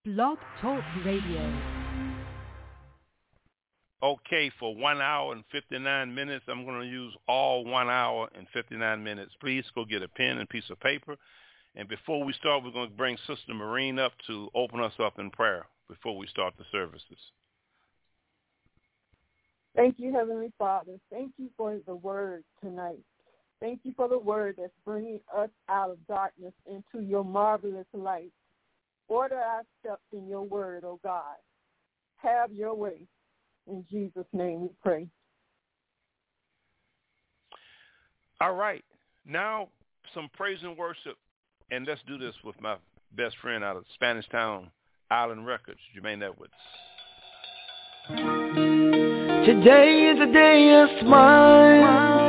Blog Talk Radio. Okay, for 1 hour and 59 minutes, I'm going to use all 1 hour and 59 minutes. Please go get a pen and piece of paper. And before we start, we're going to bring Sister Maureen up to open us up in prayer before we start the services. Thank you, Heavenly Father. Thank you for the word tonight. Thank you for the word that's bringing us out of darkness into your marvelous light. Order our steps in your word, oh God. Have your way. In Jesus' name we pray. All right. Now, some praise and worship. And let's do this with my best friend out of Spanish Town, Island Records, Jermaine Edwards. Today is a day of smile,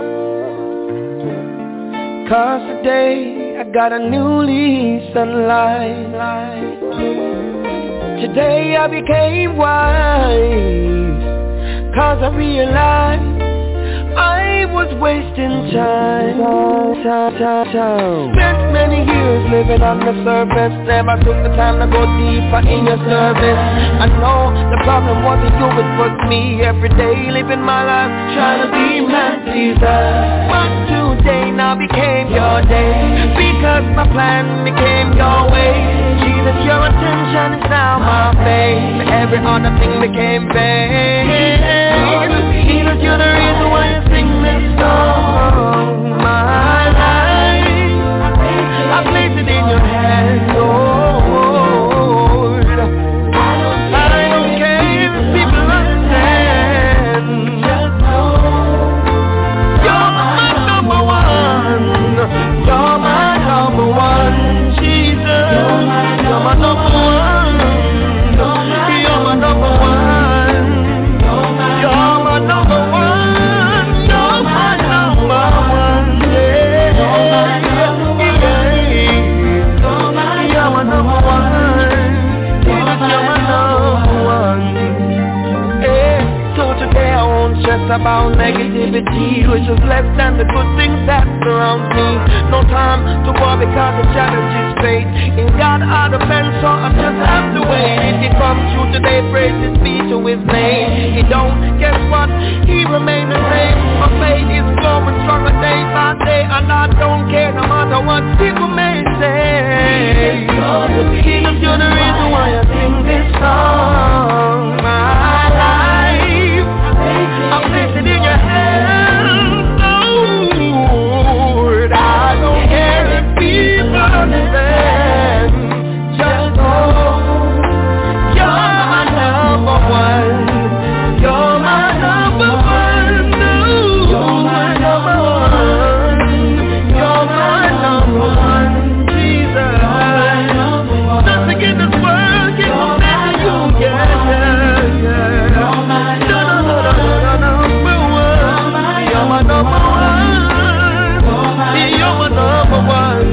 'cause today I got a new lease on life. Today I became wise, 'cause I realized I was wasting time. Spent many years living on the surface, never took the time to go deeper in your service. I know the problem wasn't you, it was me. Every day living my life trying to be man pleaser. But today now became your day, because my plan became your way. Jesus, your attention is now my faith. Every other thing became vain. Jesus, you're the reason why I sing this song. My life, I place it in your hands, Lord. I don't care if people understand. Just know you're my number one. You're my number one, Jesus. You're my number one. You're my number one. You're my number one. You're my number one. Yeah. You're my number one. Jesus, you're my number one. Yeah. So today I won't stress about negativity, which is less than the good things that surround me. No time to worry because the challenge is fate. In God I depend, so I just have to wait. If He comes through today, praises be to His name. He don't, guess what? He remains the same. My faith is growing stronger day by day, and I don't care no matter what people may say. Jesus, you're the reason why I sing this song. My life, I place it in your hands, Lord. I don't care if people understand. Just know you're my number one. You're my number one. You're my number one. You're my number one, Jesus. Nothing in this world can compare to you, yeah. You're my number one. You're my number one. You're my number one.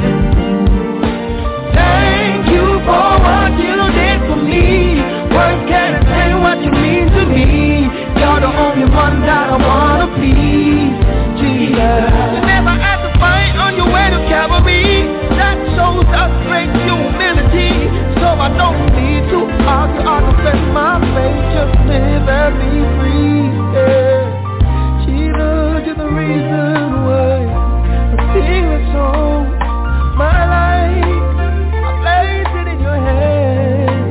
Thank you for what you did for me. Words can't say what you mean to me. You're the only one that I wanna please, Jesus. You never had to fight on your way to Calvary. That shows us great humility. So I don't need to argue or defend my faith. Just live and be free, yeah. Jesus, you're the reason why I sing this song. My life, I place it in your hands.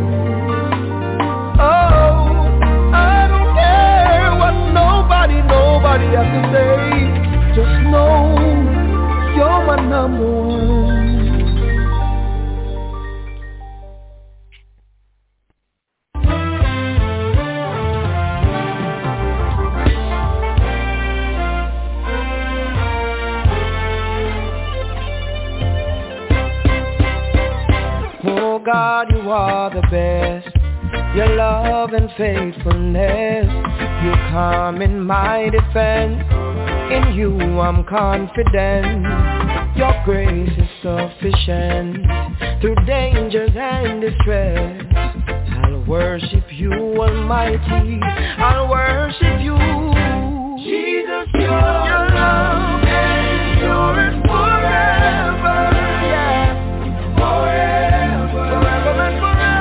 Oh, I don't care what nobody has to say. Just know you're my number one. Oh God, you are the best. Your love and faithfulness, you come in my defense. In you I'm confident. Your grace is sufficient. Through dangers and distress, I'll worship you, Almighty. I'll worship you, Jesus. Your love endures forever. Yeah, forever, forever and forever.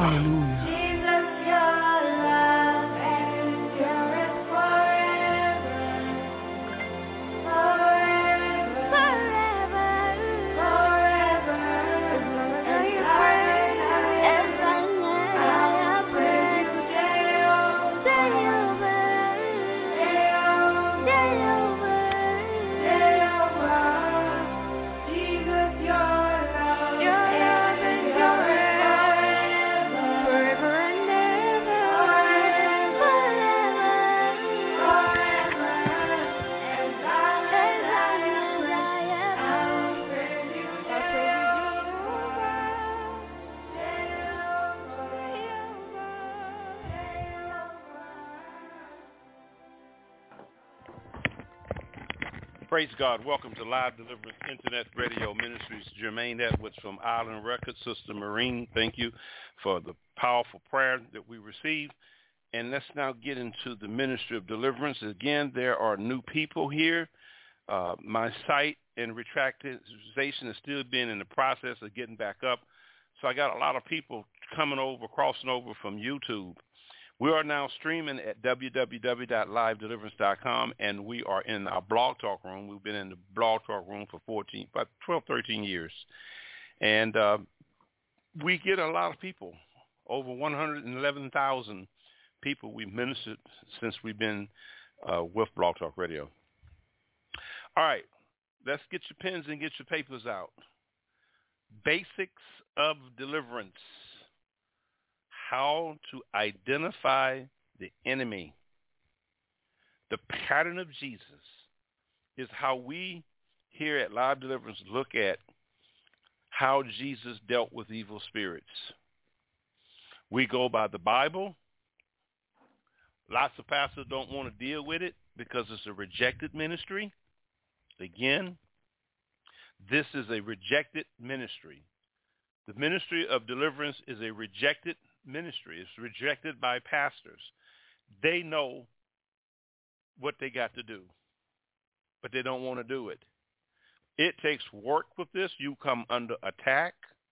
Hallelujah. Praise God. Welcome to Live Deliverance Internet Radio Ministries. Jermaine Edwards from Island Records. Sister Marine, thank you for the powerful prayer that we received. And let's now get into the ministry of deliverance. Again, there are new people here. My site and retractation is still being in the process of getting back up. So I got a lot of people coming over, crossing over from YouTube. We are now streaming at www.livedeliverance.com, and we are in our blog talk room. We've been in the blog talk room for 12, 13 years. And we get a lot of people, over 111,000 people we've ministered since we've been with Blog Talk Radio. All right, let's get your pens and get your papers out. Basics of deliverance. How to identify the enemy. The pattern of Jesus is how we here at Live Deliverance look at how Jesus dealt with evil spirits. We go by the Bible. Lots of pastors don't want to deal with it because it's a rejected ministry. Again, this is a rejected ministry. The ministry of deliverance is a rejected ministry. It's rejected by pastors. They know what they got to do, but they don't want to do it. It takes work with this. You come under attack.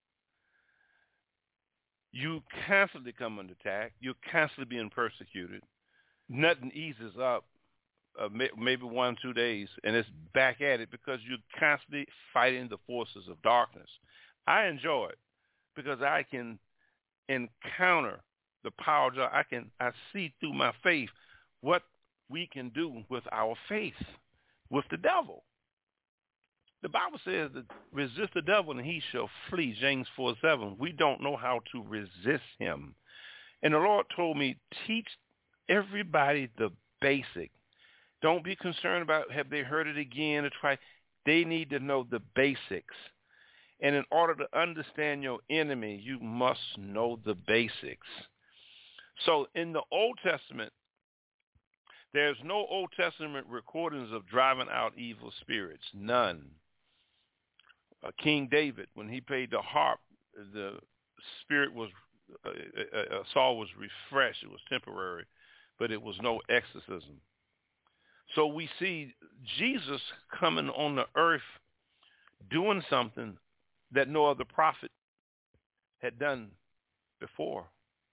You constantly come under attack. You're constantly being persecuted. Nothing eases up maybe 1-2 days, and it's back at it because you're constantly fighting the forces of darkness. I enjoy it because I can encounter the power of God. I see through my faith what we can do with our faith, with the devil. The Bible says that resist the devil and he shall flee, James 4:7. We don't know how to resist him. And the Lord told me, teach everybody the basic. Don't be concerned about have they heard it again or try. They need to know the basics. And in order to understand your enemy, you must know the basics. So in the Old Testament, there's no Old Testament recordings of driving out evil spirits. None. King David, when he played the harp, the spirit was, Saul was refreshed. It was temporary, but it was no exorcism. So we see Jesus coming on the earth doing something that no other prophet had done before.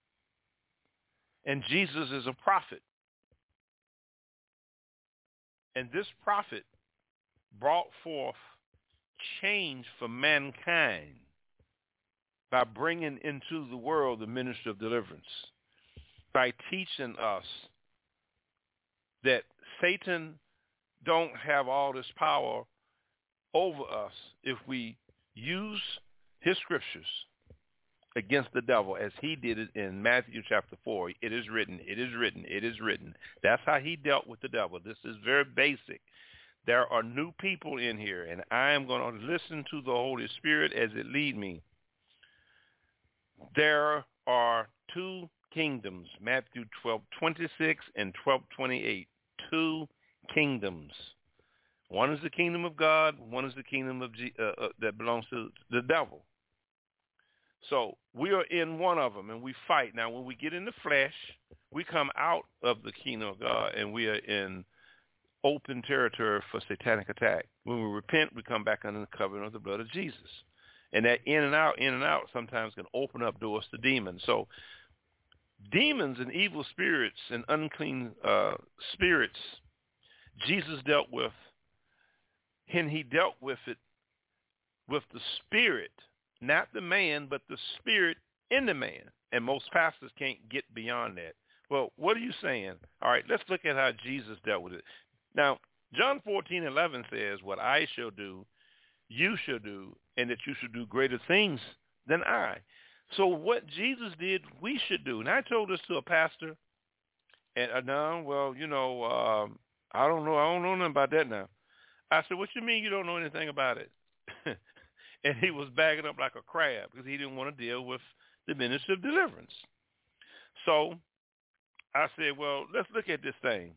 And Jesus is a prophet. And this prophet brought forth change for mankind by bringing into the world the ministry of deliverance, by teaching us that Satan don't have all this power over us if we use his scriptures against the devil as he did it in Matthew chapter 4. It is written, it is written, it is written. That's how he dealt with the devil. This is very basic. There are new people in here, and I am going to listen to the Holy Spirit as it lead me. There are two kingdoms, Matthew 12:26 and 12:28. Two kingdoms. One is the kingdom of God. One is the kingdom of that belongs to the devil. So we are in one of them, and we fight. Now, when we get in the flesh, we come out of the kingdom of God, and we are in open territory for satanic attack. When we repent, we come back under the covenant of the blood of Jesus. And that in and out sometimes can open up doors to demons. So demons and evil spirits and unclean spirits, Jesus dealt with, and he dealt with it with the spirit, not the man, but the spirit in the man. And most pastors can't get beyond that. Well, what are you saying? All right, let's look at how Jesus dealt with it. Now, John 14:11 says, what I shall do, you shall do, and that you should do greater things than I. So what Jesus did, we should do. And I told this to a pastor, and I don't know nothing about that now. I said, what you mean you don't know anything about it? And he was backing up like a crab because he didn't want to deal with the ministry of deliverance. So I said, well, let's look at this thing.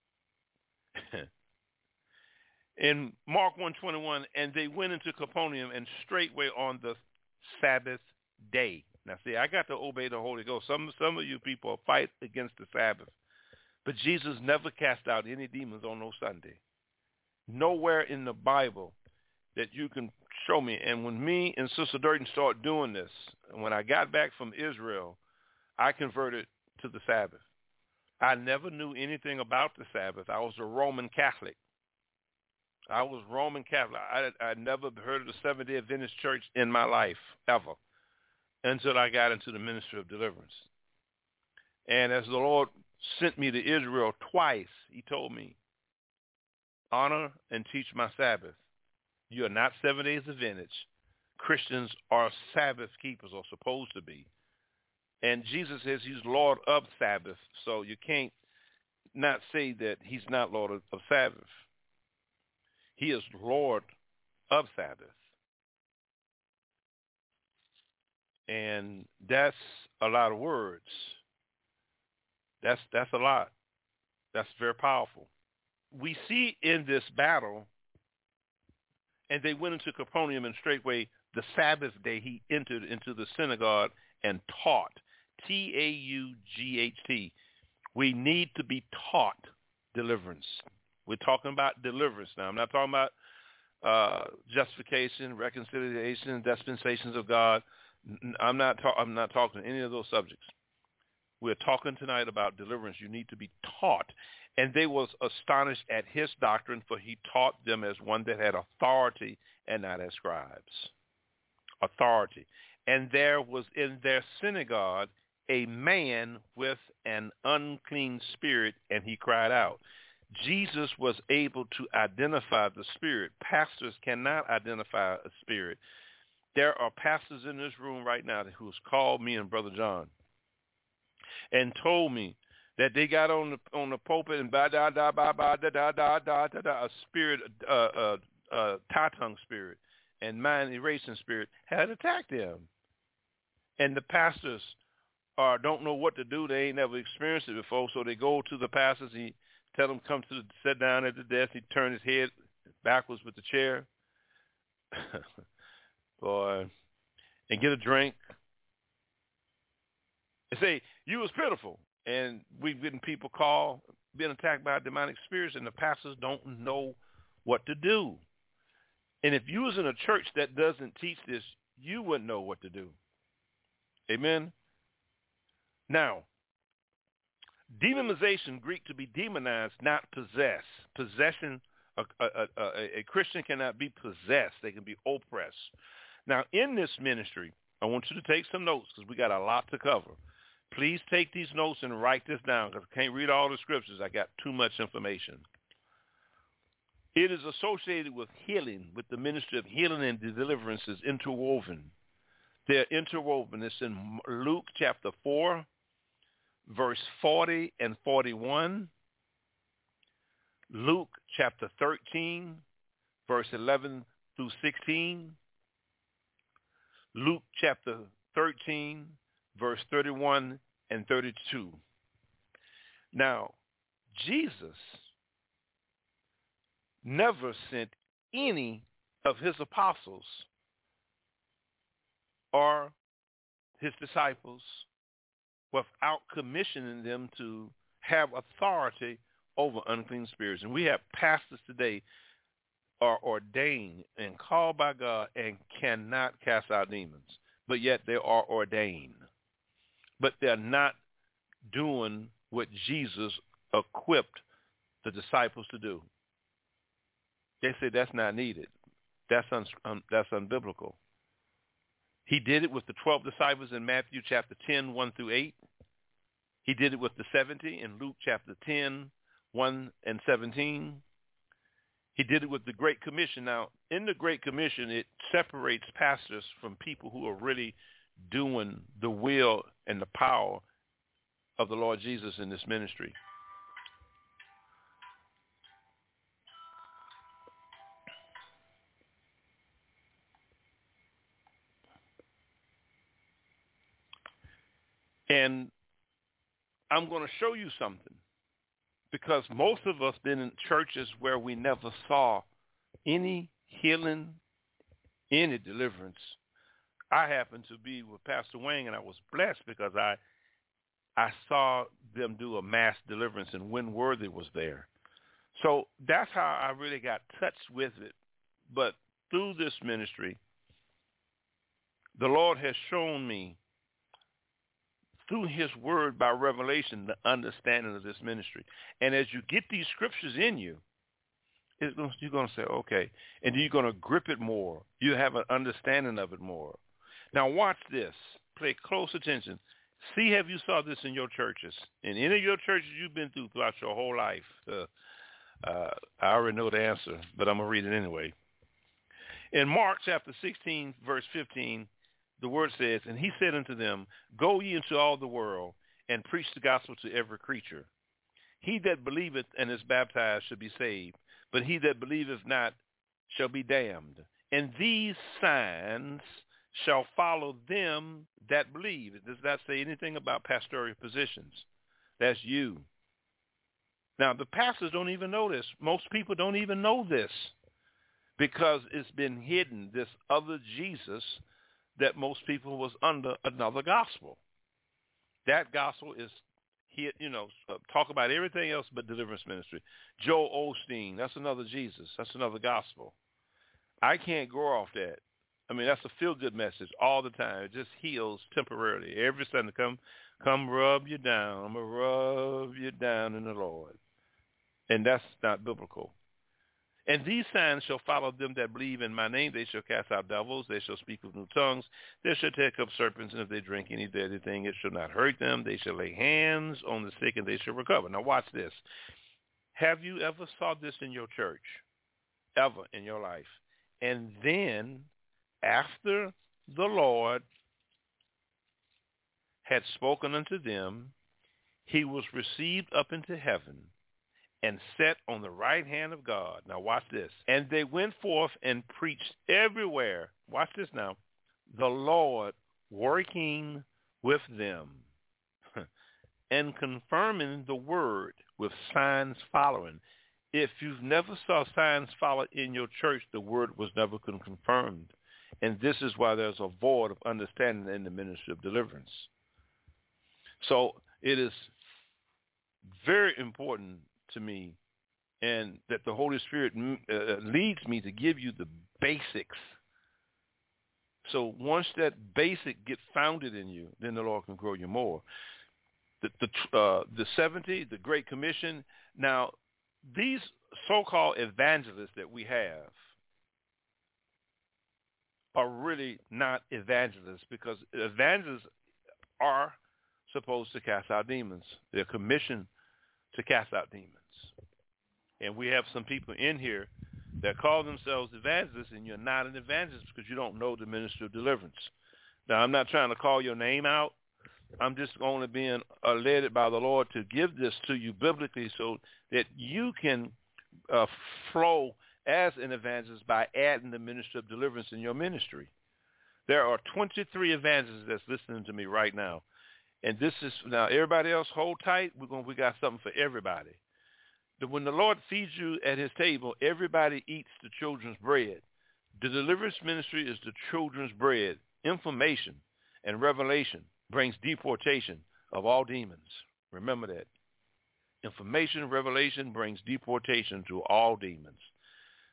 In Mark 1:21, and they went into Capernaum, and straightway on the Sabbath day. Now, see, I got to obey the Holy Ghost. Some of you people fight against the Sabbath. But Jesus never cast out any demons on no Sunday. Nowhere in the Bible that you can show me. And when me and Sister Durden started doing this, and when I got back from Israel, I converted to the Sabbath. I never knew anything about the Sabbath. I was a Roman Catholic. I never heard of the Seventh-day Adventist Church in my life, ever, until I got into the ministry of deliverance. And as the Lord sent me to Israel twice, he told me, honor and teach my Sabbath. You are not 7 days Adventist. Christians are Sabbath keepers, or supposed to be. And Jesus says he's Lord of Sabbath, so you can't not say that he's not Lord of Sabbath. He is Lord of Sabbath. And that's a lot of words. That's a lot. That's very powerful. We see in this battle, and they went into Capernaum, and straightway the Sabbath day he entered into the synagogue and taught. T-A-U-G-H-T. We need to be taught deliverance. We're talking about deliverance now. I'm not talking about justification, reconciliation, dispensations of God. I'm not talking any of those subjects. We're talking tonight about deliverance. You need to be taught. And they was astonished at his doctrine, for he taught them as one that had authority and not as scribes. Authority. And there was in their synagogue a man with an unclean spirit, and he cried out. Jesus was able to identify the spirit. Pastors cannot identify a spirit. There are pastors in this room right now who has called me and Brother John and told me that they got on the pulpit and a spirit, tongue spirit and mind erasing spirit had attacked them. And the pastors don't know what to do. They ain't never experienced it before, so they go to the pastors. He tell them come to sit down at the desk. He turn his head backwards with the chair, boy, and get a drink. They say you was pitiful, and we've getting people call being attacked by demonic spirits, and the pastors don't know what to do. And if you was in a church that doesn't teach this, you wouldn't know what to do. Amen. Now, demonization, Greek to be demonized, not possess. Possession, a Christian cannot be possessed. They can be oppressed. Now, in this ministry, I want you to take some notes because we got a lot to cover. Please take these notes and write this down because I can't read all the scriptures. I got too much information. It is associated with healing, with the ministry of healing and deliverance is interwoven. They're interwoven. It's in Luke chapter 4, verse 40 and 41. Luke chapter 13, verse 11 through 16. Luke chapter 13, verse 31 and 32. Now, Jesus never sent any of his apostles or his disciples without commissioning them to have authority over unclean spirits. And we have pastors today are ordained and called by God and cannot cast out demons, but yet they are ordained. But they're not doing what Jesus equipped the disciples to do. They say that's not needed. That's unbiblical. He did it with the 12 disciples in Matthew chapter 10, 1 through 8. He did it with the 70 in Luke chapter 10, 1 and 17. He did it with the Great Commission. Now, in the Great Commission, it separates pastors from people who are really doing the will and the power of the Lord Jesus in this ministry. And I'm going to show you something, because most of us been in churches where we never saw any healing, any deliverance. I happened to be with Pastor Wayne, and I was blessed because I saw them do a mass deliverance, and Win Worthy was there. So that's how I really got touched with it. But through this ministry, the Lord has shown me, through his word by revelation, the understanding of this ministry. And as you get these scriptures in you, you're going to say, okay, and you're going to grip it more. You have an understanding of it more. Now watch this. Pay close attention. See, have you saw this in your churches? In any of your churches you've been through throughout your whole life? I already know the answer, but I'm going to read it anyway. In Mark chapter 16, verse 15, the word says, and he said unto them, go ye into all the world, and preach the gospel to every creature. He that believeth and is baptized shall be saved, but he that believeth not shall be damned. And these signs shall follow them that believe. It does not say anything about pastoral positions. That's you. Now, the pastors don't even know this. Most people don't even know this, because it's been hidden, this other Jesus that most people was under another gospel. That gospel is here, talk about everything else but deliverance ministry. Joel Osteen, that's another Jesus. That's another gospel. I can't grow off that. I mean, that's a feel-good message all the time. It just heals temporarily. Every Sunday, come rub you down. I'm going to rub you down in the Lord. And that's not biblical. And these signs shall follow them that believe in my name. They shall cast out devils. They shall speak with new tongues. They shall take up serpents, and if they drink any deadly thing, it shall not hurt them. They shall lay hands on the sick, and they shall recover. Now watch this. Have you ever saw this in your church? Ever in your life? And then, after the Lord had spoken unto them, he was received up into heaven and set on the right hand of God. Now watch this. And they went forth and preached everywhere. Watch this now. The Lord working with them and confirming the word with signs following. If you've never saw signs follow in your church, the word was never confirmed. And this is why there's a void of understanding in the ministry of deliverance. So it is very important to me, and that the Holy Spirit leads me to give you the basics. So once that basic gets founded in you, then the Lord can grow you more. The 70, the Great Commission. Now, these so-called evangelists that we have are really not evangelists, because evangelists are supposed to cast out demons. They're commissioned to cast out demons. And we have some people in here that call themselves evangelists, and you're not an evangelist because you don't know the ministry of deliverance. Now, I'm not trying to call your name out. I'm just only being led by the Lord to give this to you biblically so that you can flow as an evangelist by adding the ministry of deliverance in your ministry. There are 23 evangelists that's listening to me right now. And this is, now everybody else hold tight. We got something for everybody. When the Lord feeds you at his table, everybody eats the children's bread. The deliverance ministry is the children's bread. Information and revelation brings deportation of all demons. Remember that. Information and revelation brings deportation to all demons.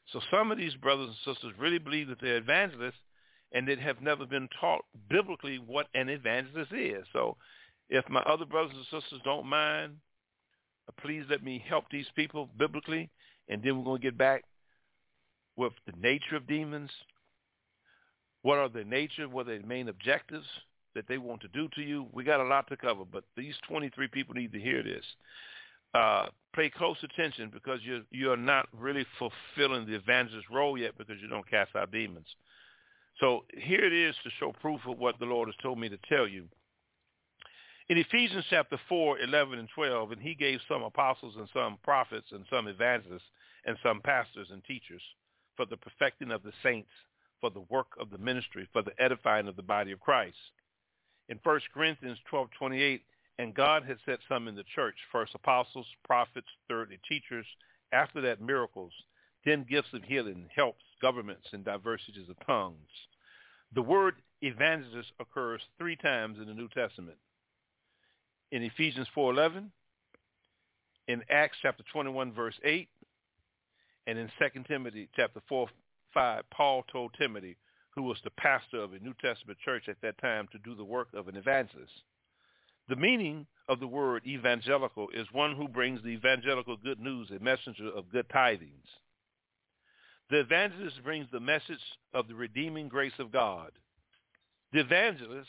So some of these brothers and sisters really believe that they're evangelists, and they have never been taught biblically what an evangelist is. So if my other brothers and sisters don't mind, please let me help these people biblically, and then we're going to get back with the nature of demons. What are their nature? What are their main objectives that they want to do to you? We got a lot to cover, but these 23 people need to hear this. Pay close attention, because you're not really fulfilling the evangelist role yet, because you don't cast out demons. So here it is to show proof of what the Lord has told me to tell you. In Ephesians chapter 4, 11 and 12, and he gave some apostles and some prophets and some evangelists and some pastors and teachers for the perfecting of the saints, for the work of the ministry, for the edifying of the body of Christ. In 1 Corinthians 12:28, and God had set some in the church, first apostles, prophets, thirdly teachers, after that miracles, then gifts of healing, helps, governments, and diversities of tongues. The word evangelist occurs 3 times in the New Testament. In Ephesians 4:11, in Acts chapter 21, verse 8, and in 2 Timothy chapter 4:5, Paul told Timothy, who was the pastor of a New Testament church at that time, to do the work of an evangelist. The meaning of the word evangelical is one who brings the evangelical good news, a messenger of good tidings. The evangelist brings the message of the redeeming grace of God. The evangelist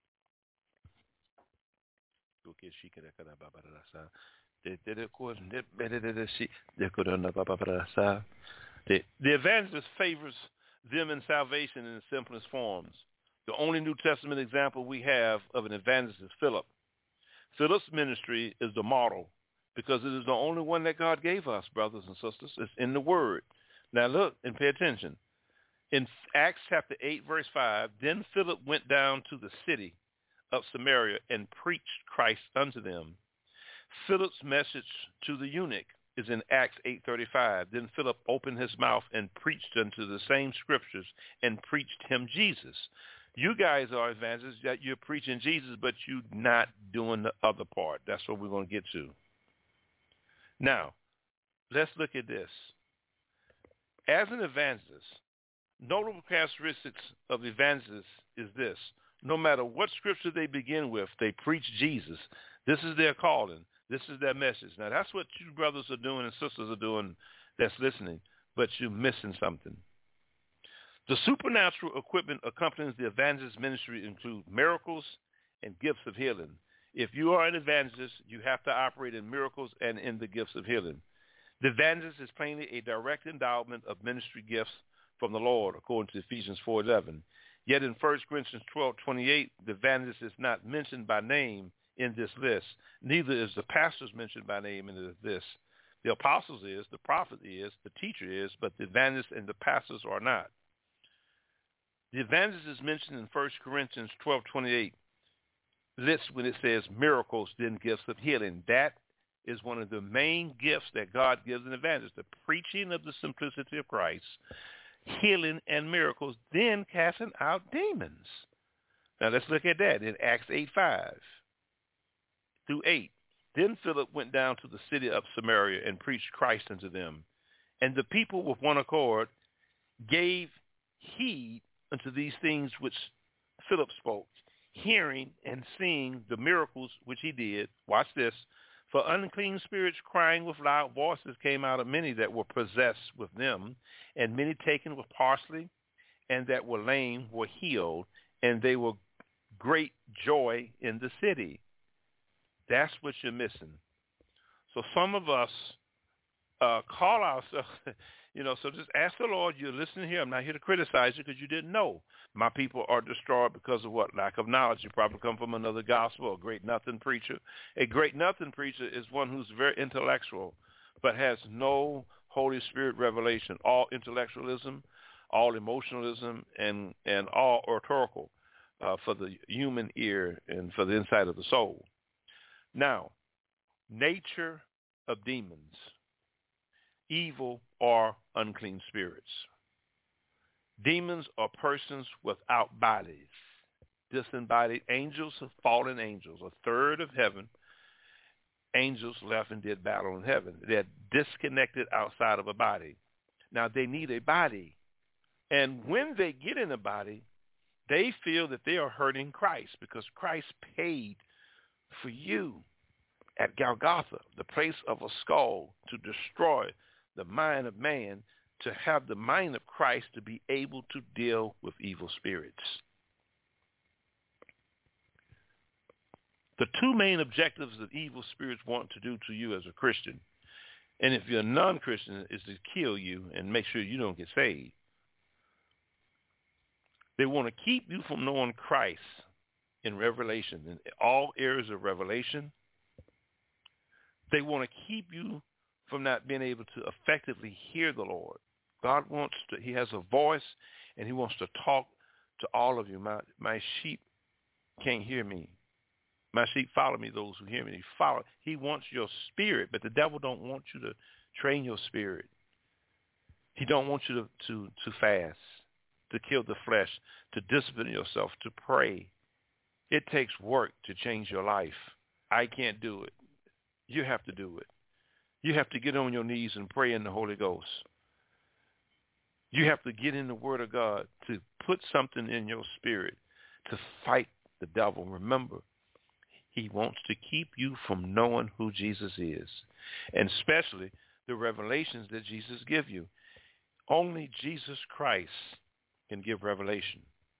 favors them in salvation in the simplest forms. The only New Testament example we have of an evangelist is Philip. Philip's ministry is the model, because it is the only one that God gave us, brothers and sisters. It's in the Word. Now look and pay attention. In Acts chapter 8, verse 5, then Philip went down to the city of Samaria and preached Christ unto them. Philip's message to the eunuch is in Acts 8:35. Then Philip opened his mouth and preached unto the same scriptures and preached him Jesus. You guys are evangelists, that you're preaching Jesus, but you're not doing the other part. That's what we're going to get to. Now, let's look at this. As an evangelist, notable characteristics of evangelists is this. No matter what scripture they begin with, they preach Jesus. This is their calling. This is their message. Now, that's what you brothers are doing and sisters are doing that's listening, but you're missing something. The supernatural equipment accompanying the evangelist ministry include miracles and gifts of healing. If you are an evangelist, you have to operate in miracles and in the gifts of healing. The evangelist is plainly a direct endowment of ministry gifts from the Lord, according to Ephesians 4:11. Yet in 1 Corinthians 12:28, the evangelist is not mentioned by name in this list. Neither is the pastors mentioned by name in this. The apostles is, the prophet is, the teacher is, but the evangelist and the pastors are not. The evangelist is mentioned in 1 Corinthians 12:28 list when it says miracles, then gifts of healing. That is one of the main gifts that God gives an evangelist, the preaching of the simplicity of Christ, healing and miracles, then casting out demons. Now let's look at that in Acts 8:5 through 8. Then Philip went down to the city of Samaria and preached Christ unto them. And the people with one accord gave heed unto these things which Philip spoke, hearing and seeing the miracles which he did. Watch this. For unclean spirits crying with loud voices came out of many that were possessed with them, and many taken with parsley, and that were lame were healed, and they were great joy in the city. That's what you're missing. So some of us call ourselves, so just ask the Lord, you're listening here. I'm not here to criticize you because you didn't know. My people are destroyed because of what? Lack of knowledge. You probably come from another gospel, a great nothing preacher. A great nothing preacher is one who's very intellectual but has no Holy Spirit revelation, all intellectualism, all emotionalism, and all oratorical for the human ear and for the inside of the soul. Now, nature of demons, evil or unclean spirits. Demons are persons without bodies, disembodied angels, fallen angels, a third of heaven. Angels left and did battle in heaven. They're disconnected outside of a body. Now, they need a body. And when they get in a body, they feel that they are hurting Christ because Christ paid for you at Golgotha, the place of a skull, to destroy the mind of man, to have the mind of Christ to be able to deal with evil spirits. The two main objectives that evil spirits want to do to you as a Christian, and if you're a non-Christian, is to kill you and make sure you don't get saved. They want to keep you from knowing Christ in Revelation, in all areas of Revelation. They want to keep you from not being able to effectively hear the Lord. God wants to, he has a voice, and he wants to talk to all of you. My sheep can't hear me. My sheep follow me, those who hear me. He wants your spirit, but the devil don't want you to train your spirit. He don't want you to fast, to kill the flesh, to discipline yourself, to pray. It takes work to change your life. I can't do it. You have to do it. You have to get on your knees and pray in the Holy Ghost. You have to get in the Word of God to put something in your spirit to fight the devil. Remember, he wants to keep you from knowing who Jesus is, and especially the revelations that Jesus gives you. Only Jesus Christ can give revelation,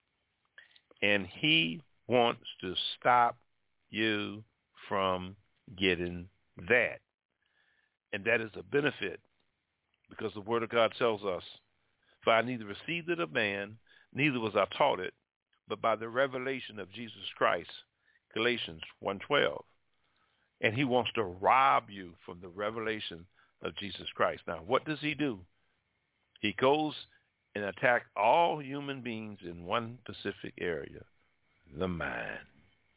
and he wants to stop you from getting that. And that is a benefit, because the Word of God tells us, "For I neither received it of man, neither was I taught it, but by the revelation of Jesus Christ," Galatians 1:12. And he wants to rob you from the revelation of Jesus Christ. Now, what does he do? He goes and attacks all human beings in one specific area, the mind.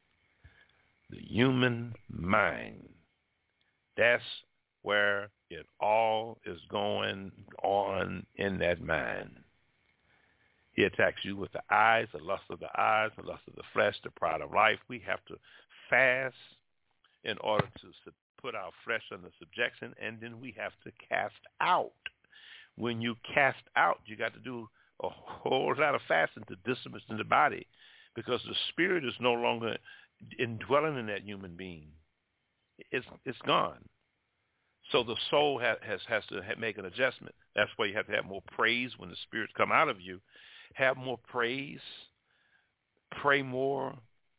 The human mind. That's where it all is going on in that mind. He attacks you with the eyes, the lust of the eyes, the lust of the flesh, the pride of life. We have to fast in order to put our flesh under subjection, and then we have to cast out. When you cast out, you got to do a whole lot of fasting to discipline the body, because the spirit is no longer indwelling in that human being. It's gone. So the soul has to make an adjustment. That's why you have to have more praise when the spirits come out of you. Have more praise, pray more,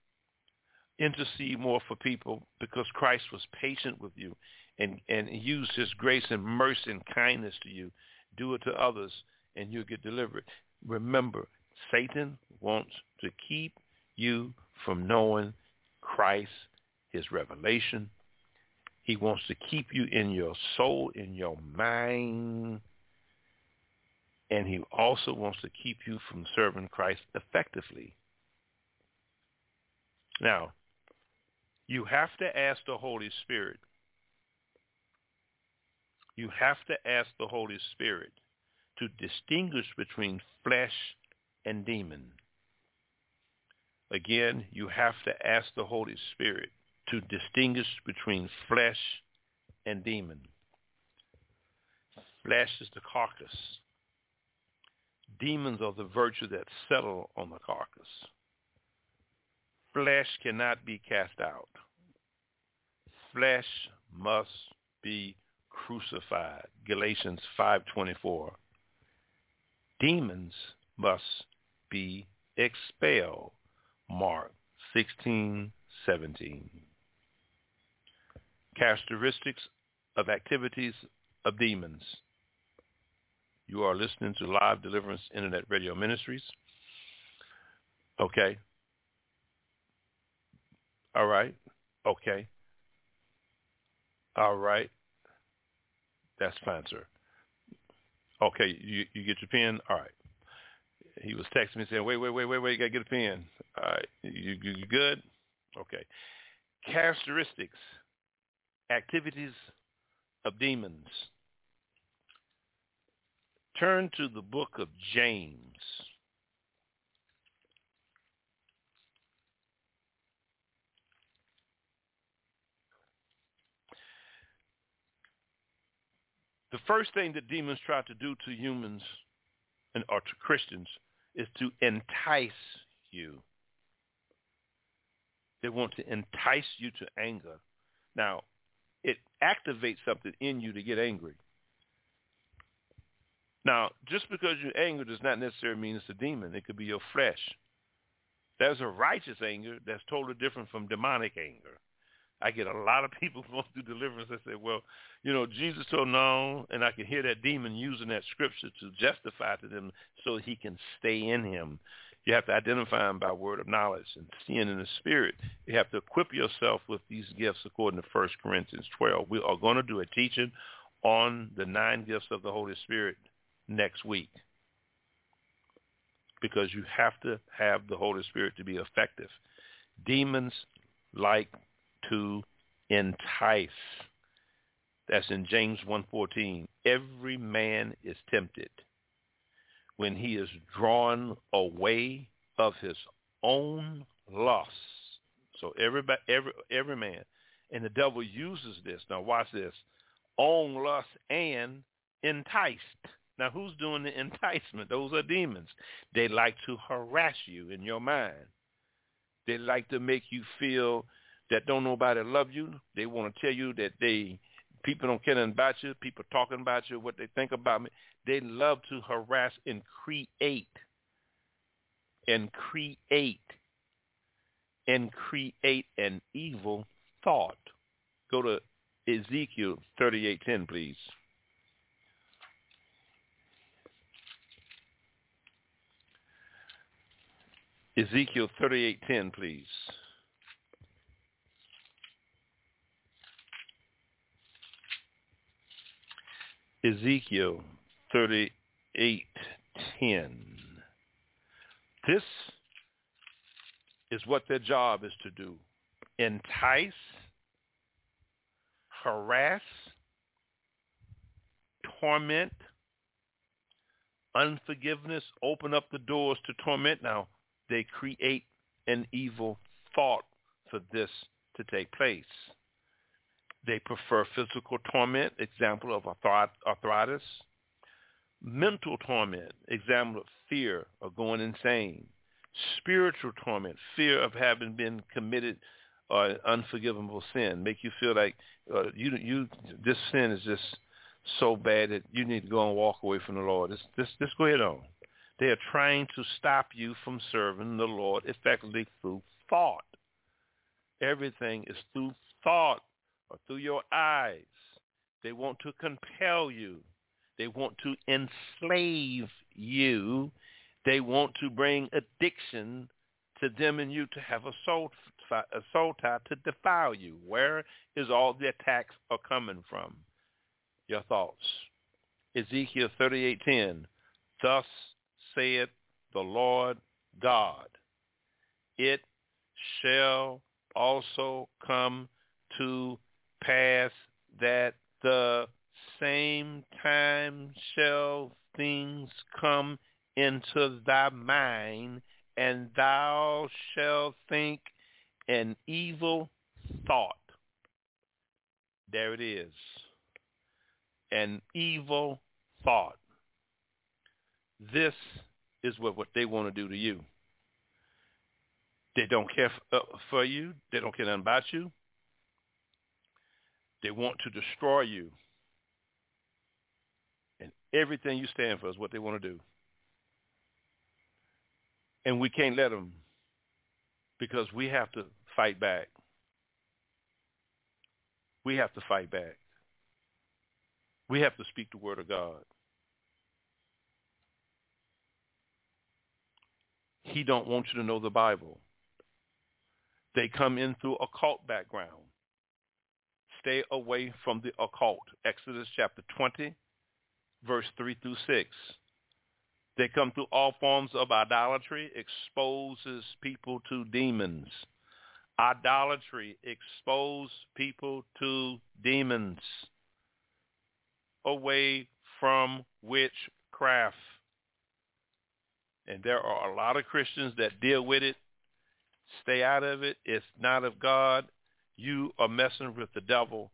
intercede more for people, because Christ was patient with you and used his grace and mercy and kindness to you. Do it to others and you'll get delivered. Remember, Satan wants to keep you from knowing Christ, his revelation. He wants to keep you in your soul, in your mind. And he also wants to keep you from serving Christ effectively. Now, you have to ask the Holy Spirit. You have to ask the Holy Spirit to distinguish between flesh and demon. Again, you have to ask the Holy Spirit to distinguish between flesh and demon. Flesh is the carcass. Demons are the virtue that settle on the carcass. Flesh cannot be cast out. Flesh must be crucified. Galatians 5:24. Demons must be expelled. Mark 16:17. Characteristics of activities of demons. You are listening to Live Deliverance Internet Radio Ministries. Okay. All right. Okay. All right. That's fine, sir. Okay, you get your pen? All right. He was texting me saying, wait, you got to get a pen. All right. You good? Okay. Characteristics, activities of demons. Turn to the book of James. The first thing that demons try to do to humans or to Christians is to entice you. They want to entice you to anger. Now, it activates something in you to get angry. Now, just because you're angry does not necessarily mean it's a demon. It could be your flesh. There's a righteous anger that's totally different from demonic anger. I get a lot of people going through deliverance that say, well, Jesus told no, and I can hear that demon using that scripture to justify to them so he can stay in him. You have to identify him by word of knowledge and seeing in the spirit. You have to equip yourself with these gifts according to 1 Corinthians 12. We are going to do a teaching on the 9 gifts of the Holy Spirit next week because you have to have the Holy Spirit to be effective. Demons like to entice. That's in James 1:14. Every man is tempted when he is drawn away of his own lust. So every man. And the devil uses this. Now watch this. Own lust and enticed. Now who's doing the enticement? Those are demons. They like to harass you in your mind. They like to make you feel that don't nobody love you. They want to tell you that people don't care nothing about you. People talking about you, what they think about me. They love to harass and create an evil thought. Go to Ezekiel 38:10, please. Ezekiel 38:10, please. Ezekiel 38:10. This is what their job is to do. Entice, harass, torment, unforgiveness, open up the doors to torment. Now, they create an evil thought for this to take place. They prefer physical torment, example of arthritis. Mental torment, example of fear of going insane. Spiritual torment, fear of having been committed unforgivable sin, make you feel like this sin is just so bad that you need to go and walk away from the Lord. Just go ahead on. They are trying to stop you from serving the Lord effectively through thought. Everything is through thought or through your eyes. They want to compel you. They want to enslave you. They want to bring addiction to them and you to have a soul tie to defile you. Where is all the attacks are coming from? Your thoughts. Ezekiel 38:10. Thus saith the Lord God, it shall also come to pass that the same time shall things come into thy mind, and thou shalt think an evil thought. There it is. An evil thought. This is what they want to do to you. They don't care for you. They don't care nothing about you. They want to destroy you. And everything you stand for is what they want to do. And we can't let them, because we have to fight back. We have to fight back. We have to speak the word of God. He don't want you to know the Bible. They come in through occult background. Stay away from the occult. Exodus chapter 20, verse 3 through 6. They come through all forms of idolatry, exposes people to demons. Idolatry exposes people to demons. Away from witchcraft. And there are a lot of Christians that deal with it. Stay out of it. It's not of God. You are messing with the devil,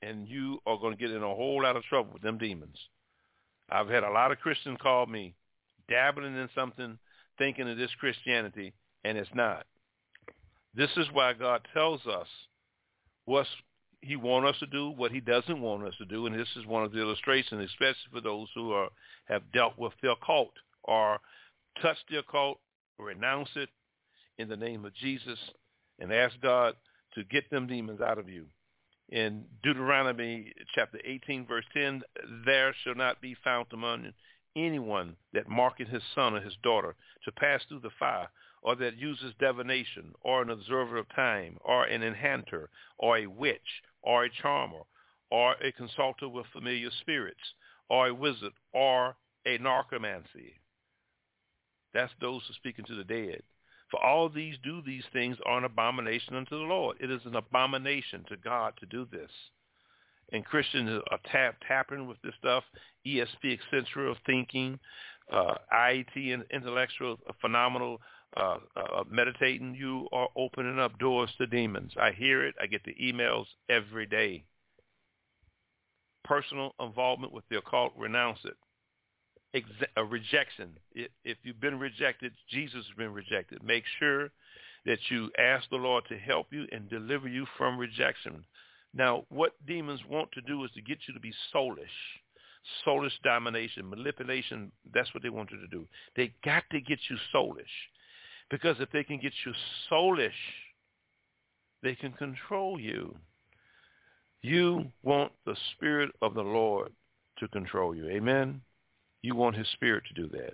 and you are going to get in a whole lot of trouble with them demons. I've had a lot of Christians call me, dabbling in something, thinking of this Christianity, and it's not. This is why God tells us what he wants us to do, what he doesn't want us to do, and this is one of the illustrations, especially for those who have dealt with the occult or touched the occult, renounce it in the name of Jesus, and ask God to get them demons out of you. In Deuteronomy chapter 18, verse 10, there shall not be found among anyone that marketh his son or his daughter to pass through the fire, or that uses divination, or an observer of time, or an enchanter, or a witch, or a charmer, or a consulter with familiar spirits, or a wizard, or a narcomancy. That's those who are speaking to the dead. For all these do these things are an abomination unto the Lord. It is an abomination to God to do this. And Christians are tapping with this stuff, ESP, eccentric thinking, IET, and intellectual, phenomenal, meditating. You are opening up doors to demons. I hear it. I get the emails every day. Personal involvement with the occult, renounce it. A rejection. If you've been rejected, Jesus has been rejected. Make sure that you ask the Lord to help you and deliver you from rejection. Now, what demons want to do is to get you to be soulish domination, manipulation. That's what they want you to do. They got to get you soulish, because if they can get you soulish, they can control you. You want the Spirit of the Lord to control you. Amen? You want his Spirit to do that.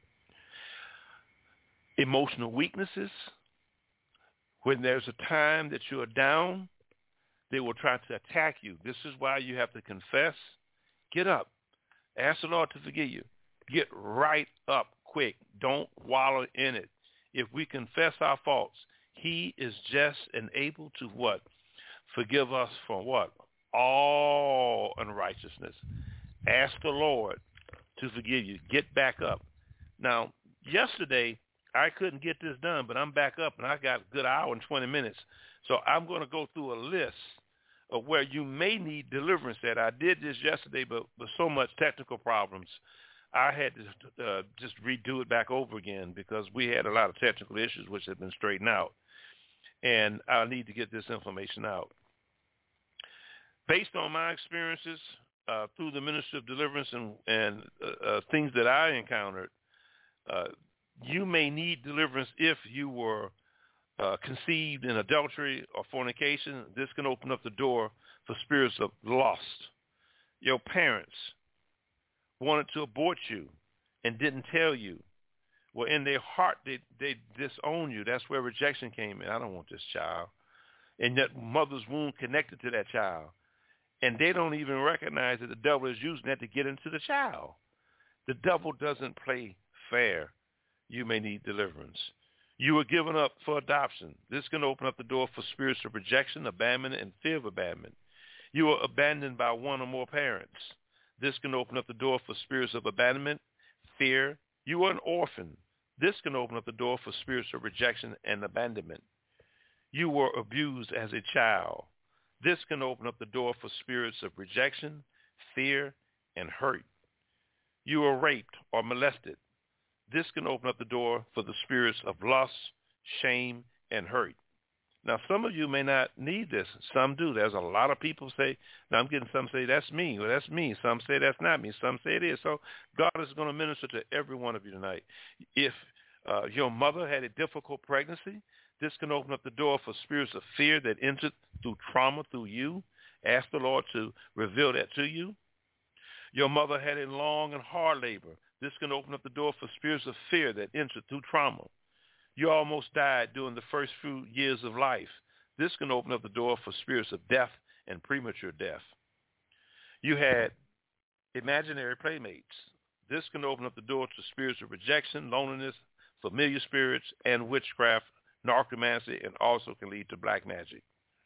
Emotional weaknesses. When there's a time that you are down, they will try to attack you. This is why you have to confess. Get up. Ask the Lord to forgive you. Get right up quick. Don't wallow in it. If we confess our faults, he is just and able to what? Forgive us from what? All unrighteousness. Ask the Lord to forgive you. Get back up. Now, yesterday, I couldn't get this done, but I'm back up, and I got a good hour and 20 minutes. So I'm going to go through a list of where you may need deliverance at. I did this yesterday, but with so much technical problems, I had to just redo it back over again because we had a lot of technical issues which have been straightened out. And I need to get this information out. Based on my experiences through the ministry of deliverance and things that I encountered, you may need deliverance if you were conceived in adultery or fornication. This can open up the door for spirits of lust. Your parents wanted to abort you and didn't tell you. Well, in their heart, they disown you. That's where rejection came in. I don't want this child. And that mother's wound connected to that child. And they don't even recognize that the devil is using that to get into the child. The devil doesn't play fair. You may need deliverance. You were given up for adoption. This can open up the door for spirits of rejection, abandonment, and fear of abandonment. You were abandoned by one or more parents. This can open up the door for spirits of abandonment, fear. You were an orphan. This can open up the door for spirits of rejection and abandonment. You were abused as a child. This can open up the door for spirits of rejection, fear, and hurt. You were raped or molested. This can open up the door for the spirits of lust, shame, and hurt. Now, some of you may not need this. Some do. There's a lot of people say, now I'm getting some say, that's me. Well, that's me. Some say that's not me. Some say it is. So God is going to minister to every one of you tonight. If your mother had a difficult pregnancy, this can open up the door for spirits of fear that entered through trauma through you. Ask the Lord to reveal that to you. Your mother had a long and hard labor. This can open up the door for spirits of fear that entered through trauma. You almost died during the first few years of life. This can open up the door for spirits of death and premature death. You had imaginary playmates. This can open up the door to spirits of rejection, loneliness, familiar spirits, and witchcraft, narcomancy, and also can lead to black magic.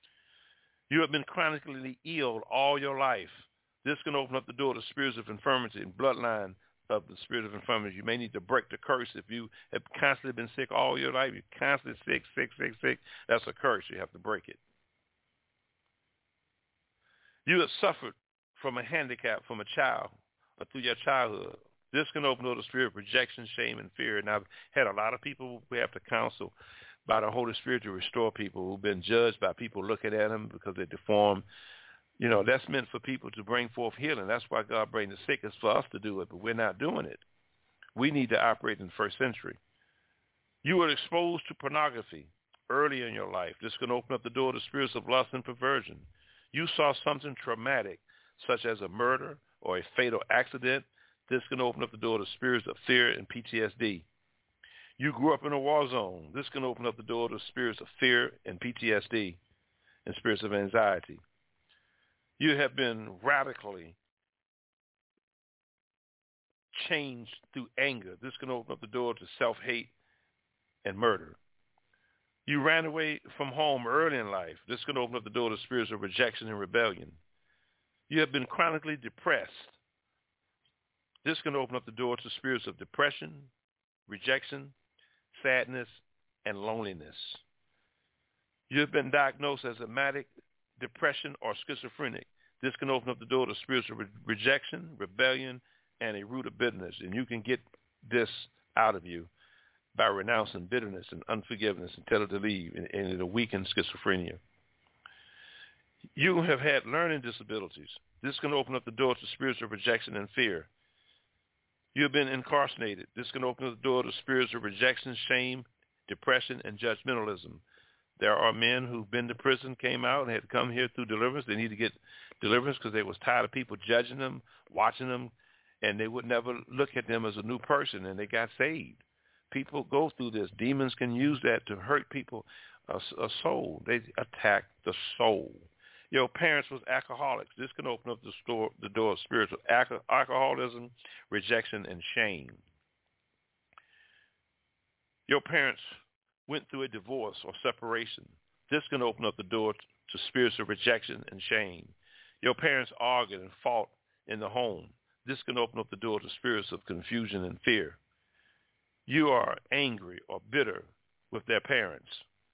You have been chronically ill all your life. This can open up the door to spirits of infirmity and bloodline of the spirit of infirmity. You may need to break the curse. If you have constantly been sick all your life, you're constantly sick, that's a curse. You have to break it. You have suffered from a handicap from a child or through your childhood. This can open up the spirit of rejection, shame, and fear. And I've had a lot of people we have to counsel by the Holy Spirit to restore people who've been judged by people looking at them because they're deformed. You know, that's meant for people to bring forth healing. That's why God brings the sick. It's for us to do it, but we're not doing it. We need to operate in the first century. You were exposed to pornography early in your life. This can open up the door to spirits of lust and perversion. You saw something traumatic, such as a murder or a fatal accident. This can open up the door to spirits of fear and PTSD. You grew up in a war zone. This can open up the door to spirits of fear and PTSD and spirits of anxiety. You have been radically changed through anger. This can open up the door to self-hate and murder. You ran away from home early in life. This can open up the door to spirits of rejection and rebellion. You have been chronically depressed. This can open up the door to spirits of depression, rejection, sadness, and loneliness. You have been diagnosed as a manic depression or schizophrenic. This can open up the door to spirits of rejection, rebellion, and a root of bitterness. And you can get this out of you by renouncing bitterness and unforgiveness and tell it to leave, and it'll weaken schizophrenia. You have had learning disabilities. This can open up the door to spirits of rejection and fear. You have been incarcerated. This can open up the door to spirits of rejection, shame, depression, and judgmentalism. There are men who've been to prison, came out, and had to come here through deliverance. They need to get deliverance because they was tired of people judging them, watching them, and they would never look at them as a new person, and they got saved. People go through this. Demons can use that to hurt people, a soul. They attack the soul. Your parents was alcoholics. This can open up the door of spiritual alcoholism, rejection, and shame. Your parents went through a divorce or separation. This can open up the door to spirits of rejection and shame. Your parents argued and fought in the home. This can open up the door to spirits of confusion and fear. You are angry or bitter with their parents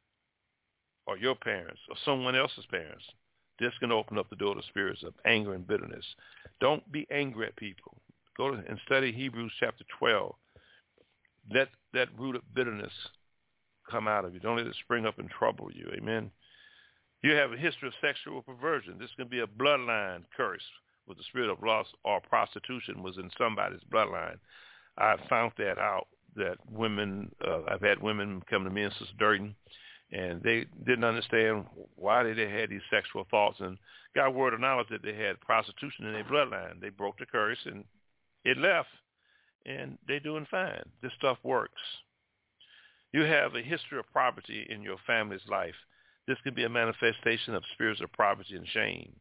or your parents or someone else's parents. This can open up the door to spirits of anger and bitterness. Don't be angry at people. Go and study Hebrews chapter 12. Let that root of bitterness come out of you. Don't let it spring up and trouble you. Amen. You have a history of sexual perversion. This can be a bloodline curse with the spirit of lust or prostitution was in somebody's bloodline. I found that out, that women, I've had women come to me and Sister Durden, and they didn't understand why they had these sexual thoughts, and got a word of knowledge that they had prostitution in their bloodline. They broke the curse, and it left, and they're doing fine. This stuff works. You have a history of poverty in your family's life. This can be a manifestation of spirits of poverty and shame.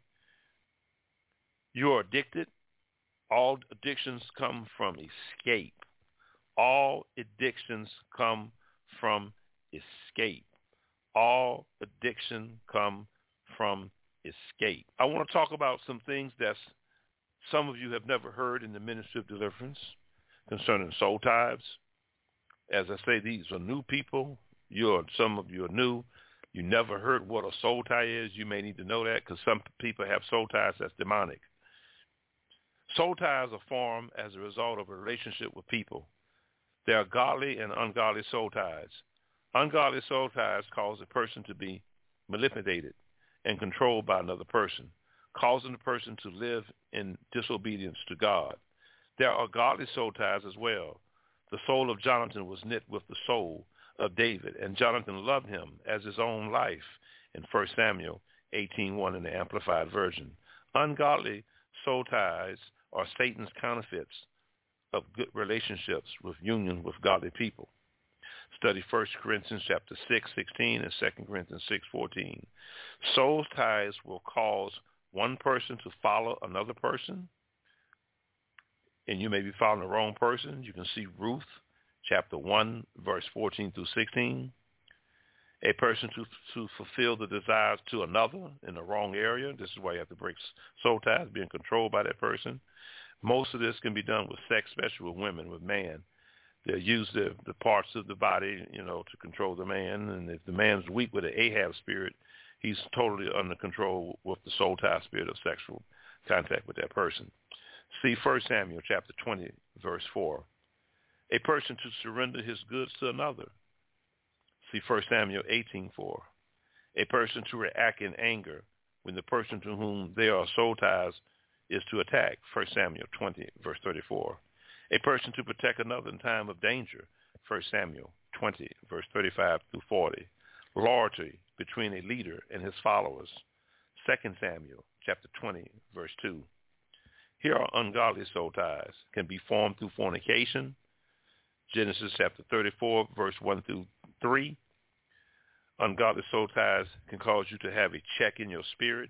You are addicted. All addictions come from escape. All addictions come from escape. All addiction come from escape. I want to talk about some things that some of you have never heard in the ministry of deliverance concerning soul ties. As I say, these are new people. Some of you are new. You never heard what a soul tie is. You may need to know that because some people have soul ties that's demonic. Soul ties are formed as a result of a relationship with people. There are godly and ungodly soul ties. Ungodly soul ties cause a person to be manipulated and controlled by another person, causing the person to live in disobedience to God. There are godly soul ties as well. The soul of Jonathan was knit with the soul of David, and Jonathan loved him as his own life in 1 Samuel 18:1 in the Amplified Version. Ungodly soul ties are Satan's counterfeits of good relationships with union with godly people. Study 1 Corinthians chapter 6:16 and 2 Corinthians 6:14. Soul ties will cause one person to follow another person, and you may be following the wrong person. You can see Ruth chapter 1, verse 14 through 16. A person to fulfill the desires to another in the wrong area. This is why you have to break soul ties, being controlled by that person. Most of this can be done with sex, especially with women, with man. They use the parts of the body, to control the man. And if the man's weak with an Ahab spirit, he's totally under control with the soul tie spirit of sexual contact with that person. See 1 Samuel chapter 20, verse 4. A person to surrender his goods to another. See 1 Samuel 18:4. A person to react in anger when the person to whom they are soul ties is to attack. 1 Samuel 20, verse 34. A person to protect another in time of danger. 1 Samuel 20, verse 35 through 40. Loyalty between a leader and his followers. 2 Samuel chapter 20, verse 2. Here are ungodly soul ties can be formed through fornication. Genesis chapter 34, verse 1 through 3. Ungodly soul ties can cause you to have a check in your spirit.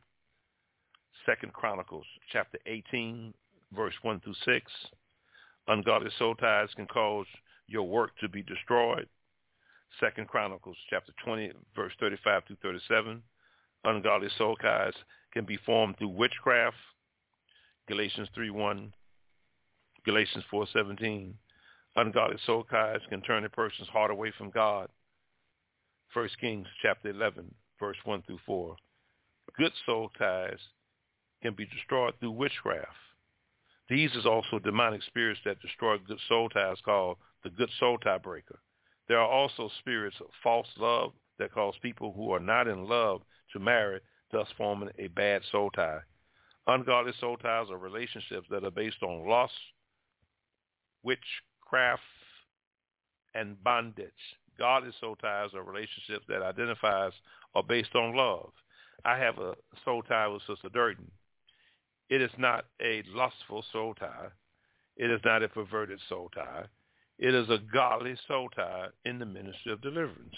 2 Chronicles chapter 18, verse 1 through 6. Ungodly soul ties can cause your work to be destroyed. 2 Chronicles chapter 20, verse 35 through 37. Ungodly soul ties can be formed through witchcraft. Galatians 3:1, Galatians 4:17. Ungodly soul ties can turn a person's heart away from God. 1 Kings chapter 11, verse 1 through 4. Good soul ties can be destroyed through witchcraft. These is also demonic spirits that destroy good soul ties called the good soul tie breaker. There are also spirits of false love that cause people who are not in love to marry, thus forming a bad soul tie. Ungodly soul ties are relationships that are based on lust, witchcraft, and bondage. Godly soul ties are relationships that identifies are based on love. I have a soul tie with Sister Durden. It is not a lustful soul tie. It is not a perverted soul tie. It is a godly soul tie in the ministry of deliverance.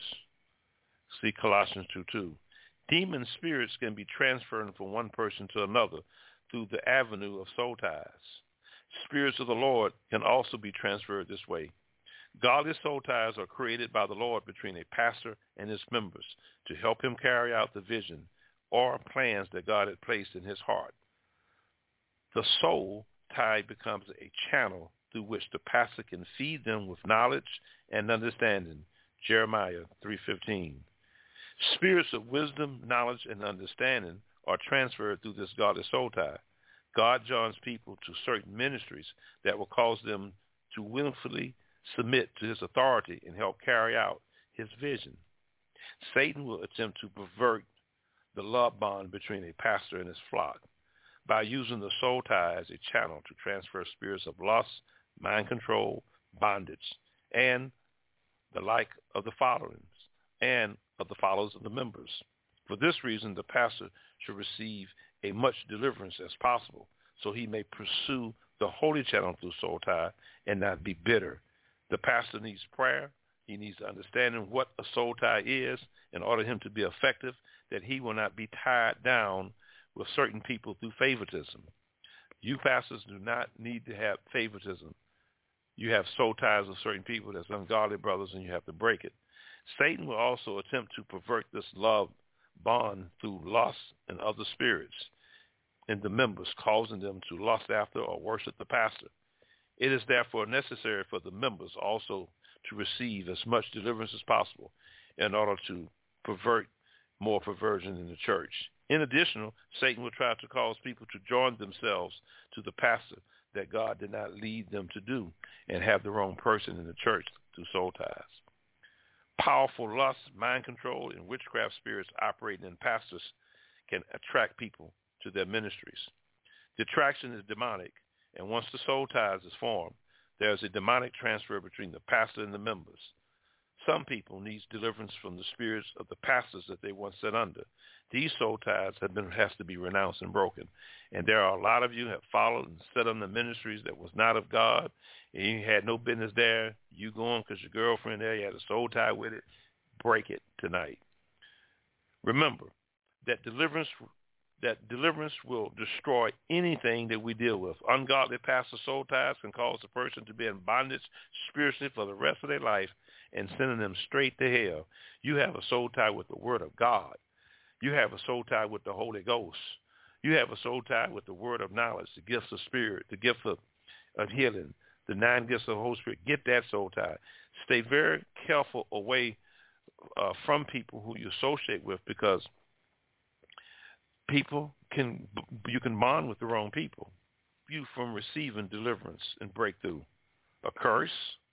See Colossians 2:2. Demon spirits can be transferred from one person to another through the avenue of soul ties. Spirits of the Lord can also be transferred this way. Godly soul ties are created by the Lord between a pastor and his members to help him carry out the vision or plans that God had placed in his heart. The soul tie becomes a channel through which the pastor can feed them with knowledge and understanding. Jeremiah 3:15. Spirits of wisdom, knowledge, and understanding are transferred through this godly soul tie. God joins people to certain ministries that will cause them to willfully submit to his authority and help carry out his vision. Satan will attempt to pervert the love bond between a pastor and his flock by using the soul tie as a channel to transfer spirits of lust, mind control, bondage, and the like of the followers and of the followers of the members. For this reason, the pastor should receive a much deliverance as possible so he may pursue the holy channel through soul tie and not be bitter. The pastor needs prayer. He needs understanding what a soul tie is in order for him to be effective, that he will not be tied down with certain people through favoritism. You pastors do not need to have favoritism. You have soul ties with certain people that's ungodly brothers, and you have to break it. Satan will also attempt to pervert this love bond through lust and other spirits in the members, causing them to lust after or worship the pastor. It is therefore necessary for the members also to receive as much deliverance as possible in order to pervert more perversion in the church. In addition, Satan will try to cause people to join themselves to the pastor that God did not lead them to do and have the wrong person in the church through soul ties. Powerful lust, mind control, and witchcraft spirits operating in pastors can attract people to their ministries. The attraction is demonic, and once the soul ties is formed, there is a demonic transfer between the pastor and the members. Some people need deliverance from the spirits of the pastors that they once sat under. These soul ties has to be renounced and broken. And there are a lot of you have followed and set on the ministries that was not of God, and you had no business there. You going because your girlfriend there, you had a soul tie with it. Break it tonight. Remember that deliverance will destroy anything that we deal with. Ungodly pastor soul ties can cause a person to be in bondage spiritually for the rest of their life and sending them straight to hell. You have a soul tie with the Word of God. You have a soul tie with the Holy Ghost. You have a soul tie with the word of knowledge, the gifts of spirit, the gift of healing, the 9 gifts of the Holy Spirit. Get that soul tie. Stay very careful away from people who you associate with, because you can bond with the wrong people. You from receiving deliverance and breakthrough. A curse,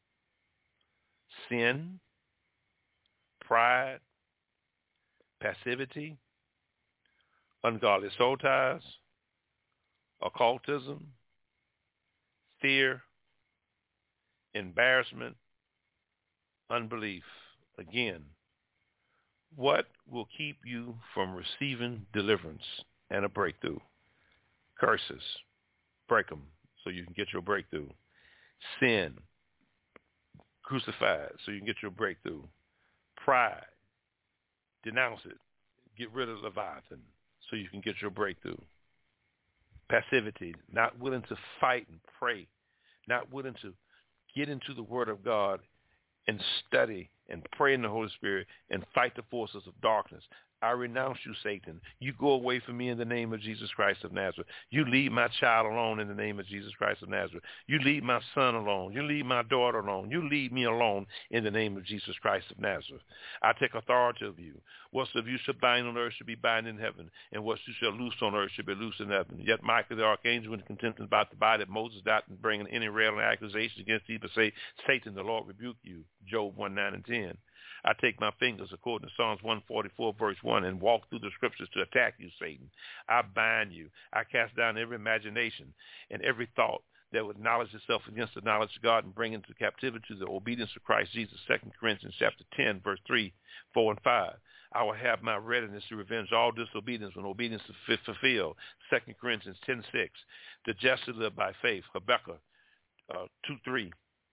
sin, pride, passivity, ungodly soul ties, occultism, fear, embarrassment, unbelief. Again, what will keep you from receiving deliverance and a breakthrough? Curses. Break them so you can get your breakthrough. Sin. Crucified so you can get your breakthrough. Pride. Denounce it. Get rid of Leviathan so you can get your breakthrough. Passivity. Not willing to fight and pray. Not willing to get into the Word of God and study and pray in the Holy Spirit and fight the forces of darkness. I renounce you, Satan. You go away from me in the name of Jesus Christ of Nazareth. You leave my child alone in the name of Jesus Christ of Nazareth. You leave my son alone. You leave my daughter alone. You leave me alone in the name of Jesus Christ of Nazareth. I take authority of you. What's of you shall bind on earth shall be bound in heaven, and what you shall loose on earth shall be loose in heaven. Yet Michael the archangel, when contending about the body of Moses, died and bringing any railing accusation against thee, but say, Satan, the Lord rebuke you. Job 1:9-10. I take my fingers, according to Psalms 144, verse 1, and walk through the scriptures to attack you, Satan. I bind you. I cast down every imagination and every thought that would acknowledge itself against the knowledge of God and bring into captivity to the obedience of Christ Jesus. 2 Corinthians chapter 10, verse 3, 4, and 5. I will have my readiness to revenge all disobedience when obedience is fulfilled. 2 Corinthians 10:6. The just shall live by faith. Habakkuk 2:3.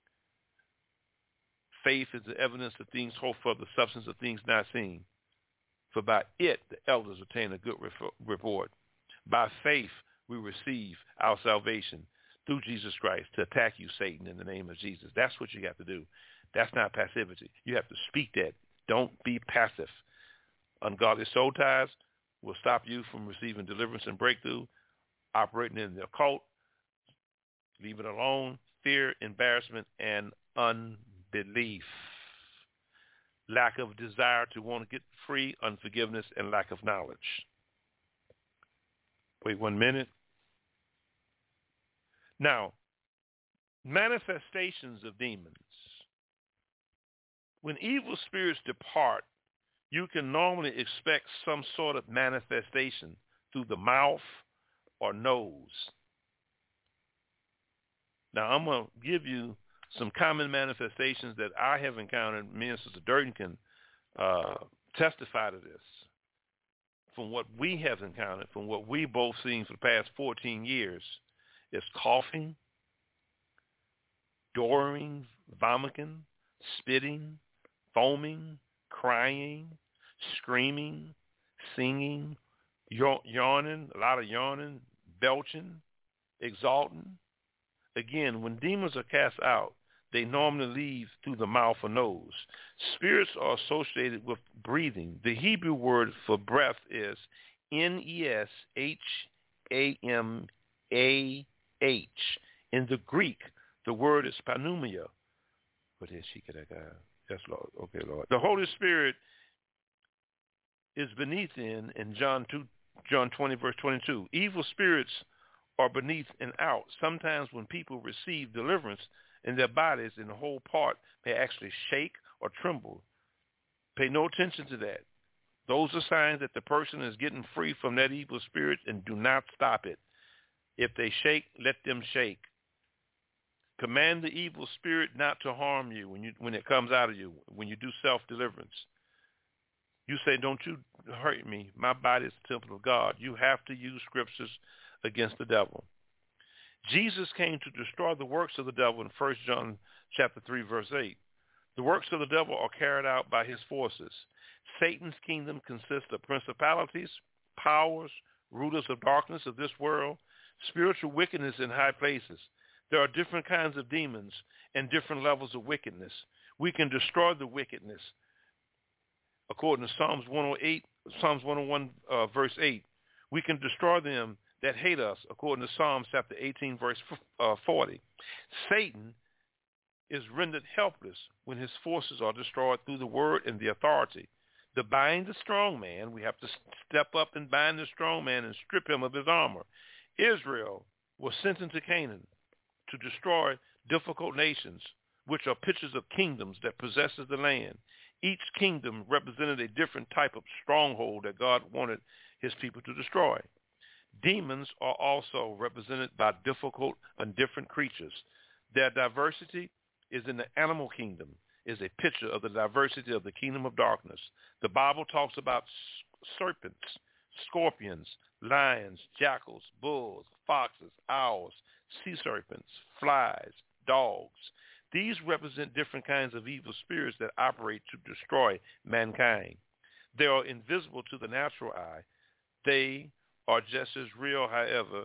Faith is the evidence of things hoped for, the substance of things not seen. For by it the elders attain a good report. By faith we receive our salvation through Jesus Christ to attack you, Satan, in the name of Jesus. That's what you got to do. That's not passivity. You have to speak that. Don't be passive. Ungodly soul ties will stop you from receiving deliverance and breakthrough, operating in the occult. Leave it alone. Fear, embarrassment, and unbelief. Lack of desire to want to get free, unforgiveness, and lack of knowledge. Wait 1 minute. Now, manifestations of demons. When evil spirits depart, you can normally expect some sort of manifestation through the mouth or nose. Now, I'm going to give you some common manifestations that I have encountered. Me and Sister Durden can testify to this. From what we have encountered, from what we both seen for the past 14 years, is coughing, doring, vomiting, spitting, foaming, crying, screaming, singing, yawning, a lot of yawning, belching, exalting. Again, when demons are cast out, they normally leave through the mouth or nose. Spirits are associated with breathing. The Hebrew word for breath is N-E-S-H-A-M-A-H. In the Greek, the word is pneumia. What is she? Yes, Lord. Okay, Lord. The Holy Spirit is beneath in John 20, verse 22. Evil spirits are beneath and out. Sometimes when people receive deliverance in their bodies, and the whole part may actually shake or tremble. Pay no attention to that. Those are signs that the person is getting free from that evil spirit, and do not stop it. If they shake, let them shake. Command the evil spirit not to harm you when it comes out of you, when you do self-deliverance. You say, don't you hurt me. My body is the temple of God. You have to use scriptures against the devil. Jesus came to destroy the works of the devil in 1 John chapter 3, verse 8. The works of the devil are carried out by his forces. Satan's kingdom consists of principalities, powers, rulers of darkness of this world, spiritual wickedness in high places. There are different kinds of demons and different levels of wickedness. We can destroy the wickedness. According to Psalms 101, verse 8, we can destroy them that hate us, according to Psalms chapter 18, verse 40. Satan is rendered helpless when his forces are destroyed through the word and the authority To bind the strong man, we have to step up and bind the strong man and strip him of his armor. Israel was sent into Canaan to destroy difficult nations, which are pictures of kingdoms that possesses the land. Each kingdom represented a different type of stronghold that God wanted his people to destroy. Demons are also represented by difficult and different creatures. Their diversity is in the animal kingdom, is a picture of the diversity of the kingdom of darkness. The Bible talks about serpents, scorpions, lions, jackals, bulls, foxes, owls, sea serpents, flies, dogs. These represent different kinds of evil spirits that operate to destroy mankind. They are invisible to the natural eye. They are just as real, however,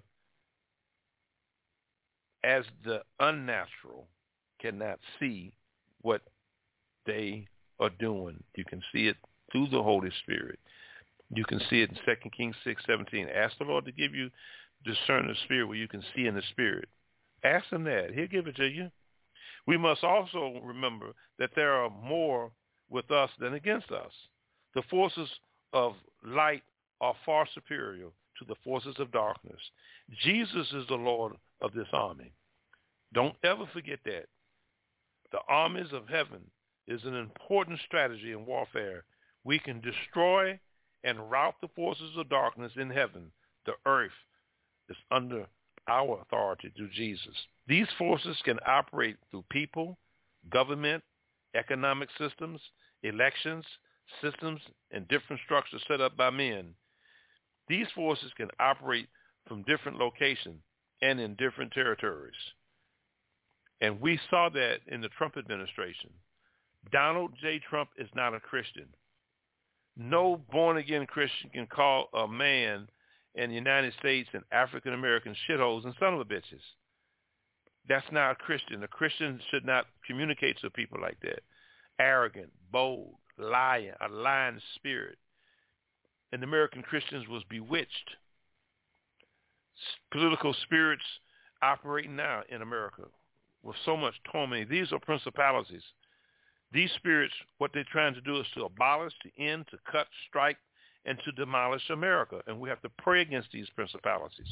as the unnatural cannot see what they are doing. You can see it through the Holy Spirit. You can see it in 2 Kings 6:17. Ask the Lord to give you discern the spirit where you can see in the spirit. Ask him that. He'll give it to you. We must also remember that there are more with us than against us. The forces of light are far superior to the forces of darkness. Jesus is the Lord of this army. Don't ever forget that. The armies of heaven is an important strategy in warfare. We can destroy and rout the forces of darkness in heaven. The earth is under our authority through Jesus. These forces can operate through people, government, economic systems, elections, systems, and different structures set up by men. These forces can operate from different locations and in different territories. And we saw that in the Trump administration. Donald J. Trump is not a Christian. No born-again Christian can call a man in the United States and African-American shitholes and son of a bitches. That's not a Christian. A Christian should not communicate to people like that. Arrogant, bold, lying, a lying spirit. And the American Christians was bewitched. Political spirits operating now in America with so much torment. These are principalities. These spirits, what they're trying to do is to abolish, to end, to cut, strike, and to demolish America. And we have to pray against these principalities.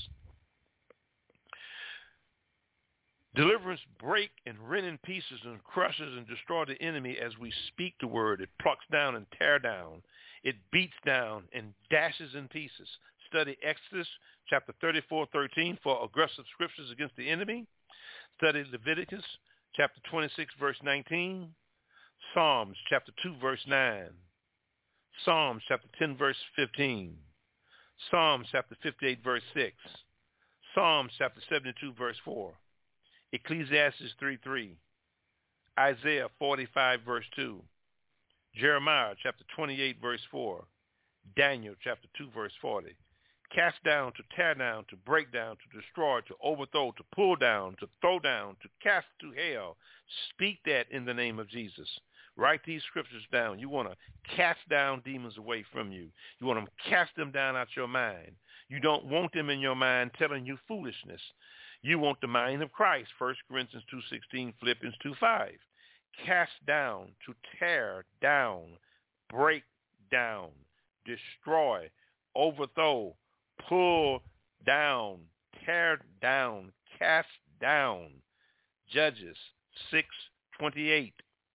Deliverance break and rend in pieces and crushes and destroy the enemy as we speak the word. It plucks down and tear down. It beats down and dashes in pieces. Study Exodus chapter 34:13 for aggressive scriptures against the enemy. Study Leviticus chapter 26 verse 19. Psalms chapter 2 verse 9. Psalms chapter 10 verse 15. Psalms chapter 58 verse 6. Psalms chapter 72 verse 4. Ecclesiastes 3:3. Isaiah 45 verse 2. Jeremiah chapter 28 verse 4. Daniel chapter 2 verse 40. Cast down, to tear down, to break down, to destroy, to overthrow, to pull down, to throw down, to cast to hell. Speak that in the name of Jesus. Write these scriptures down. You want to cast down demons away from you. You want to cast them down out your mind. You don't want them in your mind telling you foolishness. You want the mind of Christ. 1 Corinthians 2:16, Philippians 2:5. Cast down, to tear down, break down, destroy, overthrow, pull down, tear down, cast down. Judges 6:28.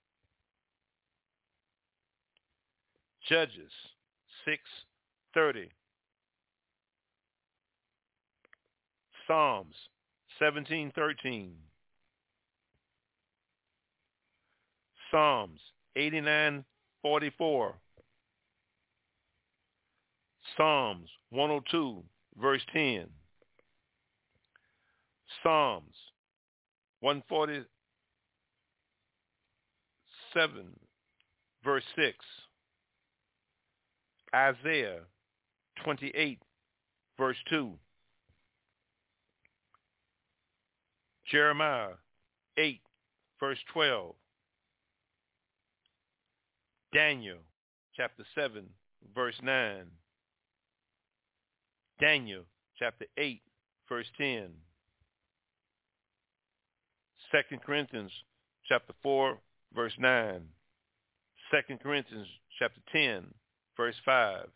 Judges 6:30. Psalms 17:13. Psalms 89:44. Psalms 102 verse 10. Psalms 147 verse 6. Isaiah 28 verse 2. Jeremiah 8 verse 12. Daniel chapter 7 verse 9. Daniel chapter 8 verse 10. 2 Corinthians chapter 4 verse 9. 2 Corinthians chapter 10 verse 5.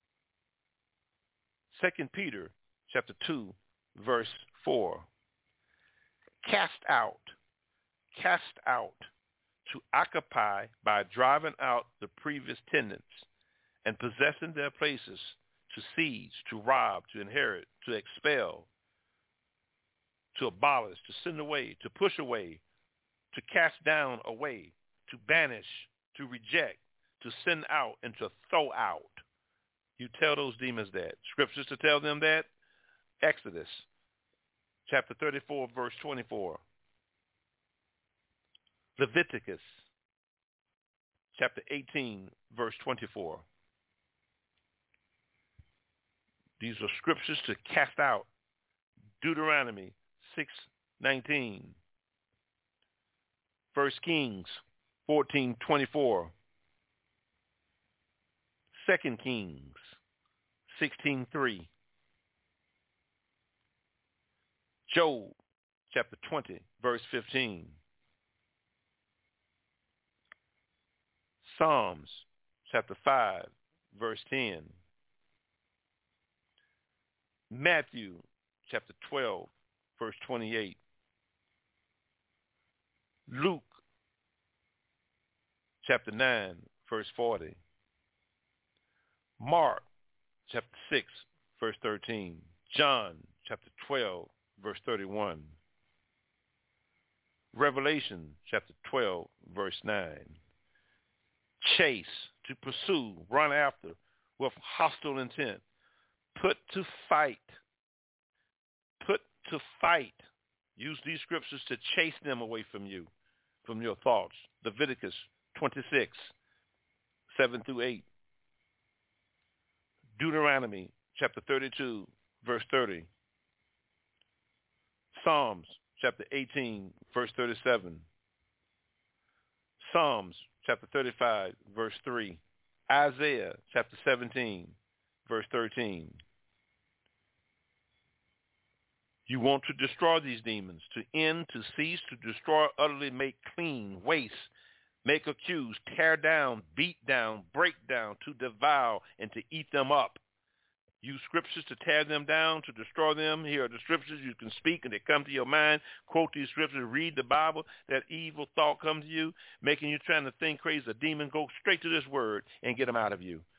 2 Peter chapter 2, verse 4. Cast out, to occupy by driving out the previous tenants and possessing their places, to seize, to rob, to inherit, to expel, to abolish, to send away, to push away, to cast down away, to banish, to reject, to send out, and to throw out. You tell those demons that. Scriptures to tell them that. Exodus chapter 34, verse 24. Leviticus chapter 18, verse 24. These are scriptures to cast out. Deuteronomy 6:19. 1 Kings 14:24. 2 Kings 16:3. Job chapter 20, verse 15. Psalms chapter 5, verse 10. Matthew chapter 12, verse 28. Luke chapter 9, verse 40. Mark chapter 6, verse 13. John chapter 12, verse 31. Revelation chapter 12, verse 9. Chase, to pursue, run after, with hostile intent. Put to fight. Put to fight. Use these scriptures to chase them away from you, from your thoughts. Leviticus 26, 7 through 8. Deuteronomy chapter 32, verse 30. Psalms chapter 18, verse 37. Psalms chapter 35, verse 3. Isaiah chapter 17, verse 13. You want to destroy these demons, to end, to cease, to destroy, utterly make clean, waste, make accuse, tear down, beat down, break down, to devour, and to eat them up. Use scriptures to tear them down, to destroy them. Here are the scriptures you can speak and they come to your mind. Quote these scriptures, read the Bible. That evil thought comes to you, making you trying to think crazy. A demon, go straight to this word and get them out of you.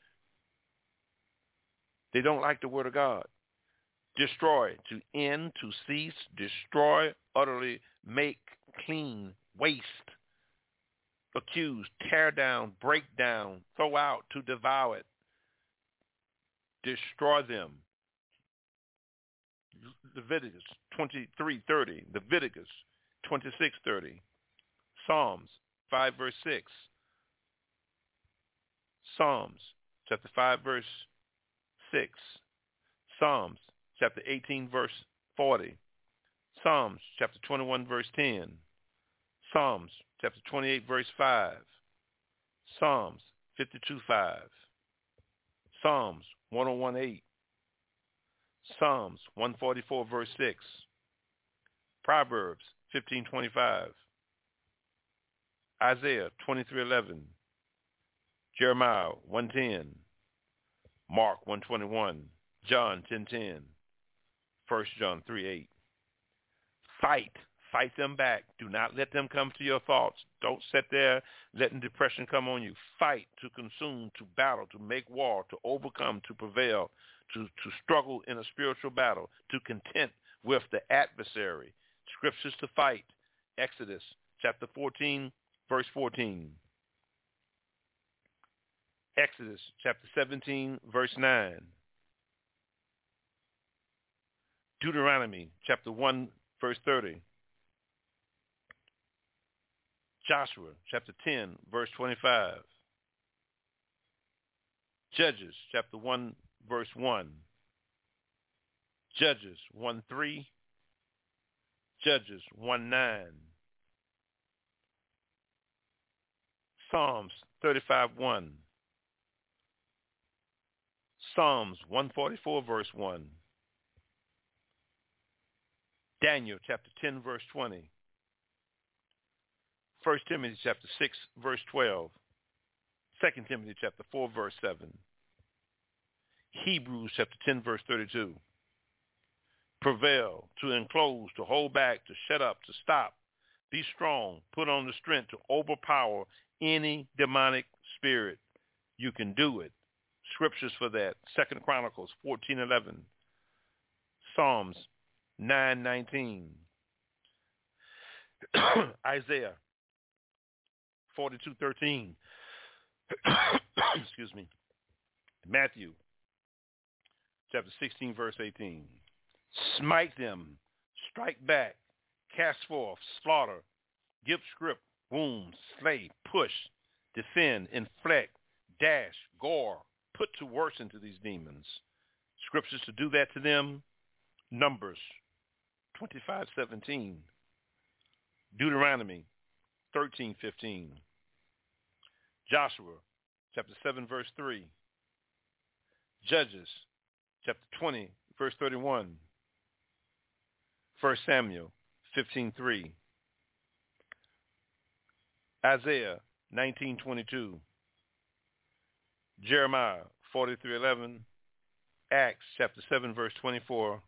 They don't like the word of God. Destroy, to end, to cease, destroy, utterly make clean, waste, accuse, tear down, break down, throw out, to devour it. Destroy them. Leviticus 23:30. Leviticus 26:30. Psalms 5 verse 6. Psalms chapter 5 verse 6. Psalms chapter 18 verse 40. Psalms chapter 21 verse 10. Psalms chapter 28 verse 5. Psalms 52:5. Psalms 101:8. Psalms 144 verse 6. Proverbs 15:25. Isaiah 23:11. Jeremiah 1:10. Mark 1:21. John 10:10. 1 John 3:8. Fight them back. Do not let them come to your thoughts. Don't sit there letting depression come on you. Fight, to consume, to battle, to make war, to overcome, to prevail, to struggle in a spiritual battle, to contend with the adversary. Scriptures to fight. Exodus chapter 14, verse 14. Exodus chapter 17, verse 9. Deuteronomy chapter 1, verse 30. Joshua chapter 10, verse 25. Judges chapter 1, verse 1. Judges 1:3. Judges 1:9. Psalms 35:1. Psalms 144, verse 1. Daniel chapter 10, verse 20. 1 Timothy chapter 6, verse 12. 2 Timothy chapter 4, verse 7. Hebrews chapter 10, verse 32. Prevail, to enclose, to hold back, to shut up, to stop. Be strong. Put on the strength to overpower any demonic spirit. You can do it. Scriptures for that. 2 Chronicles 14:11. Psalms 9:19. Isaiah 42:13. Excuse me. Matthew chapter 16, verse 18. Smite them, strike back, cast forth, slaughter, give script, wound, slay, push, defend, inflict, dash, gore, put to worse into these demons. Scriptures to do that to them. Numbers 25:17. Deuteronomy 13:15. Joshua chapter 7, verse 3. Judges chapter 20, verse 31. 1 Samuel 15:3. Isaiah 19:22. Jeremiah 43:11. Acts chapter 7, verse 24.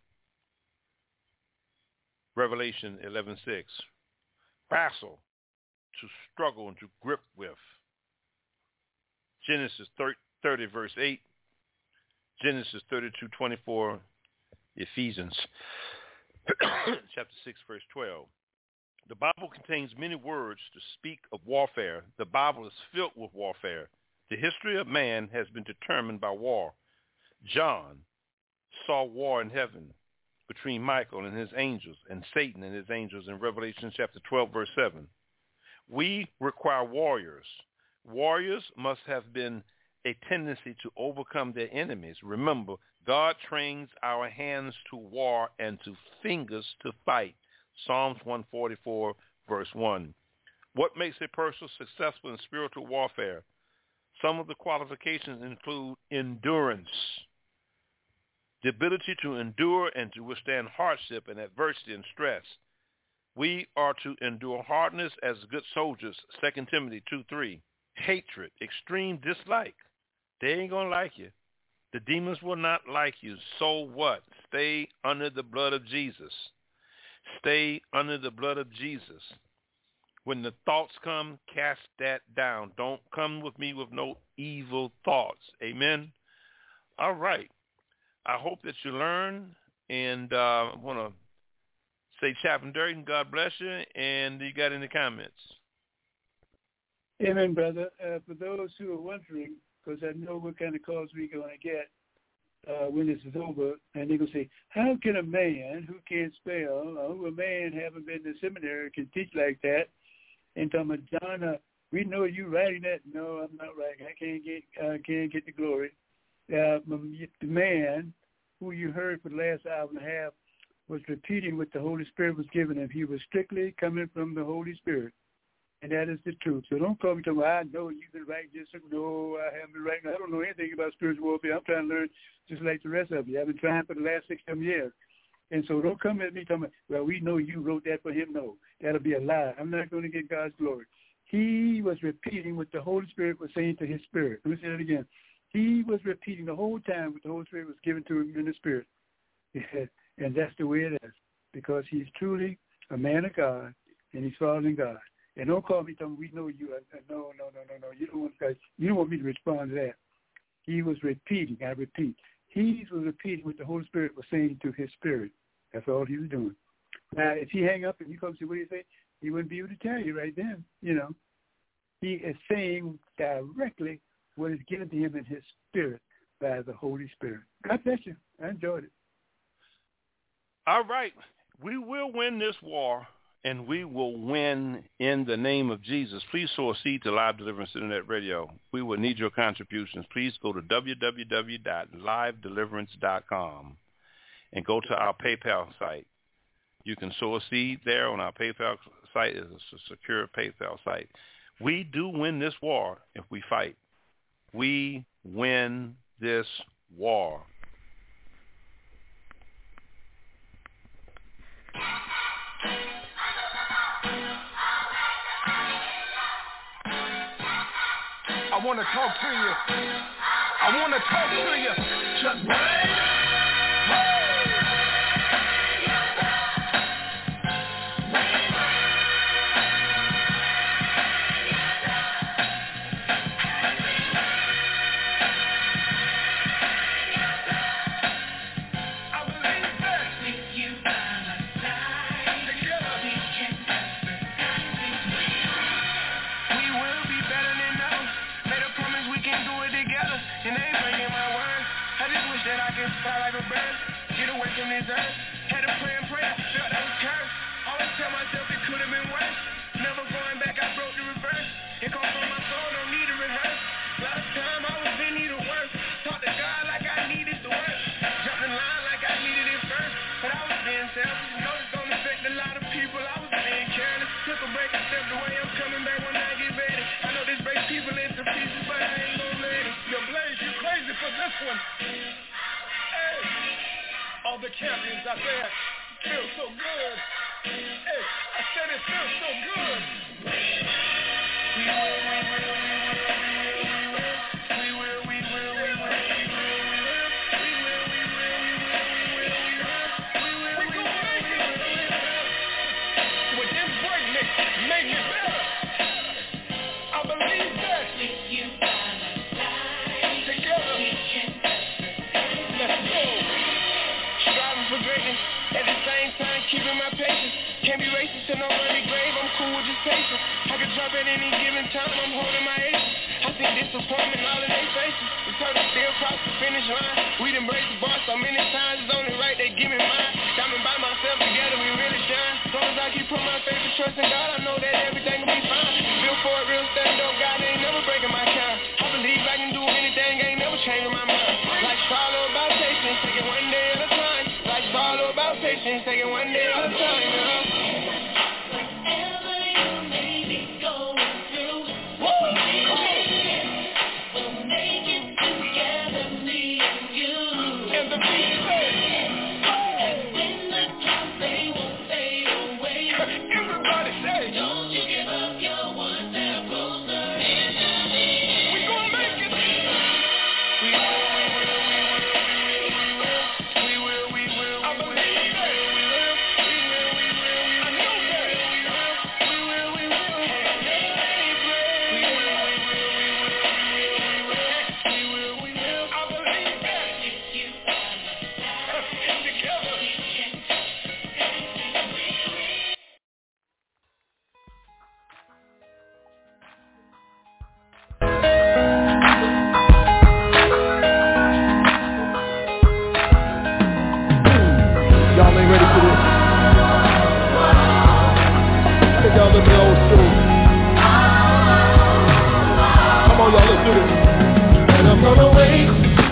Revelation 11:6. Wrestle, to struggle and to grip with. Genesis 30, verse 8. Genesis 32:24. Ephesians chapter 6, verse 12. The Bible contains many words to speak of warfare. The Bible is filled with warfare. The history of man has been determined by war. John saw war in heaven between Michael and his angels and Satan and his angels in Revelation chapter 12, verse 7. We require warriors. Warriors must have been a tendency to overcome their enemies. Remember, God trains our hands to war and to fingers to fight. Psalms 144, verse 1. What makes a person successful in spiritual warfare? Some of the qualifications include endurance, the ability to endure and to withstand hardship and adversity and stress. We are to endure hardness as good soldiers, 2 Timothy 2:3. Hatred, extreme dislike. They ain't going to like you. The demons will not like you. So what? Stay under the blood of Jesus. Stay under the blood of Jesus. When the thoughts come, cast that down. Don't come with me with no evil thoughts. Amen? All right. I hope that you learn, and I want to say, Chaplain Durden, God bless you, and you got any comments? Amen, brother. For those who are wondering, because I know what kind of calls we're going to get when this is over, and they're going to say, how can a man who can't spell, or who a man haven't been to seminary can teach like that? And tell me, John, we know you writing that. No, I'm not writing. I can't get the glory. The man who you heard for the last hour and a half was repeating what the Holy Spirit was giving him. He was strictly coming from the Holy Spirit. And that is the truth. So don't call me to, I know you've been writing this. No, I haven't been writing. I don't know anything about spiritual warfare. I'm trying to learn just like the rest of you. I've been trying for the last 6-7 years. And so don't come at me talking about, well, we know you wrote that for him. No, that'll be a lie. I'm not going to get God's glory. He was repeating what the Holy Spirit was saying to his spirit. Let me say that again. He was repeating the whole time what the Holy Spirit was given to him in the spirit. And that's the way it is, because he's truly a man of God, and he's following God. And don't call me telling me, we know you. No. You don't want me to respond to that. He was repeating. I repeat. He was repeating what the Holy Spirit was saying to his spirit. That's all he was doing. Now, if he hang up and you come and say, what do you say? He wouldn't be able to tell you right then. You know, he is saying directly what is given to him in his spirit by the Holy Spirit. God bless you. I enjoyed it. All right. We will win this war, and we will win in the name of Jesus. Please sow a seed to Live Deliverance Internet Radio. We will need your contributions. Please go to www.livedeliverance.com and go to our PayPal site. You can sow a seed there on our PayPal site. It's a secure PayPal site. We do win this war if we fight. We win this war. I want to talk to you I wanna talk to you. Just had to pray and pray, felt that was cursed. Always tell myself it could have been worse. Never going back, I broke the reverse. It come from my soul, don't need to rehearse. Last time I was in need of work. Talk to God like I needed the work. Jumped in line like I needed it first. But I was being selfish, know this don't affect a lot of people. I was being careless. Took a break and stepped away, I'm coming back when I get ready. I know this breaks people into pieces, but I ain't gon' let it. Yo, Blaze, you crazy for this one. All the champions out there feel so good. Hey, I said it feels so good. With this break make me better. I believe that. Together. Let's go. Striving for greatness, at the same time keeping my patience. Can't be racist to no early grave, I'm cool with just patience. I can drop at any given time, I'm holding my aces. I see disappointment all in their faces. The turtle still cross the finish line. We done break the bar so many times, it's only right they give me mine. Diamond by myself, together we really shine. As long as I keep putting my faith and trust in God, I know that everything will be fine. Built for it, real stand up, God ain't never breaking my kind. I believe I can do anything, ain't never changing my mind. Life's all about patience, take it one day at a time. Life's all about patience, take it one day at a time, Whatever you may be going through, we'll make it together, me and you. And the beat says, And when the times they won't fade away, everybody say, don't you give up, you're one step closer. we gon' make it. I believe that. I know that. I believe that. Together. Y'all ain't ready for this. I think y'all listen to old school. Come on, y'all, let's do this. And I'm gonna wait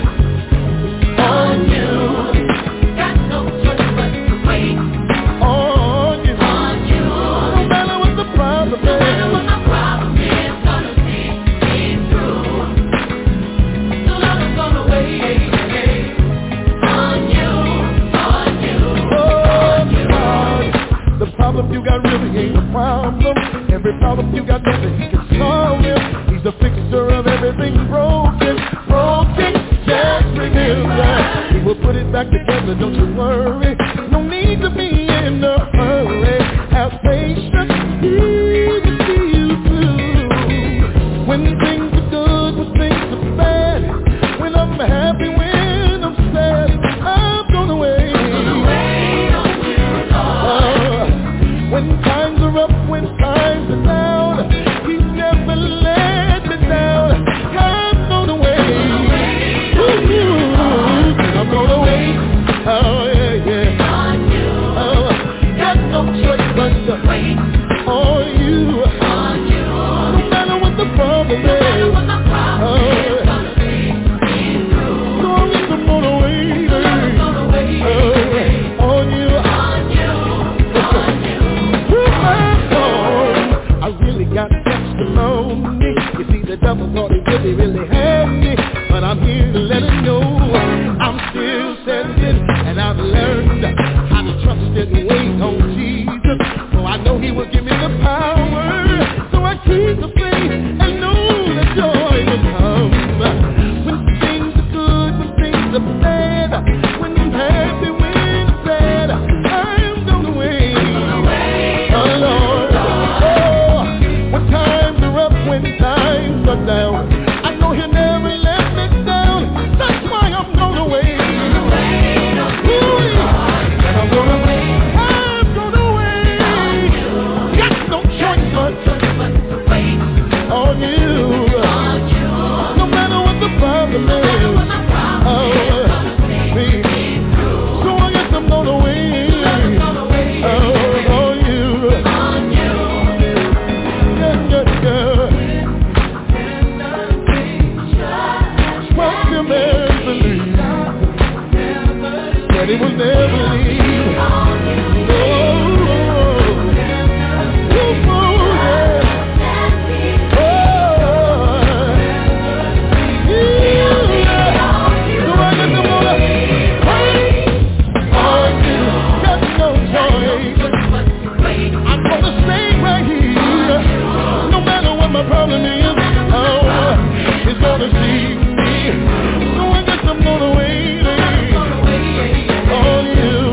on you. Got no choice but to wait On you. on you. No matter what the problem No matter what is. my problem is, gonna see it through. So long I'm gonna wait on you, on you, on you. The problem you got really ain't a problem. Every problem you got, better he can solve it. He's the fixer of everything broken. Just remember, he will put it back together, don't you worry. No need to be in a hurry. Have patience, he will see you through. When things are good, when things are bad, when I'm happy, when I'm sad, I'm gonna wait. When times are up, when times are down, he's never let me down. I'm gonna wait. I'm gonna wait. Oh yeah, yeah. On you, Got no choice but to wait on you. on you. No matter what the problem No matter is. what my problem is, gonna see it through. So I'm gonna wait. So long I'm gonna wait On you. on you, on you. I really got testimony. You see, the devil thought he really had me, but I'm here to let him know I'm still standing, and I've learned how to trust and wait on Jesus. So I know he will give me the power, so I keep the faith and know that joy will come when things he will never leave. My problem is, it's gonna see me. So I guess I'm gonna wait on you.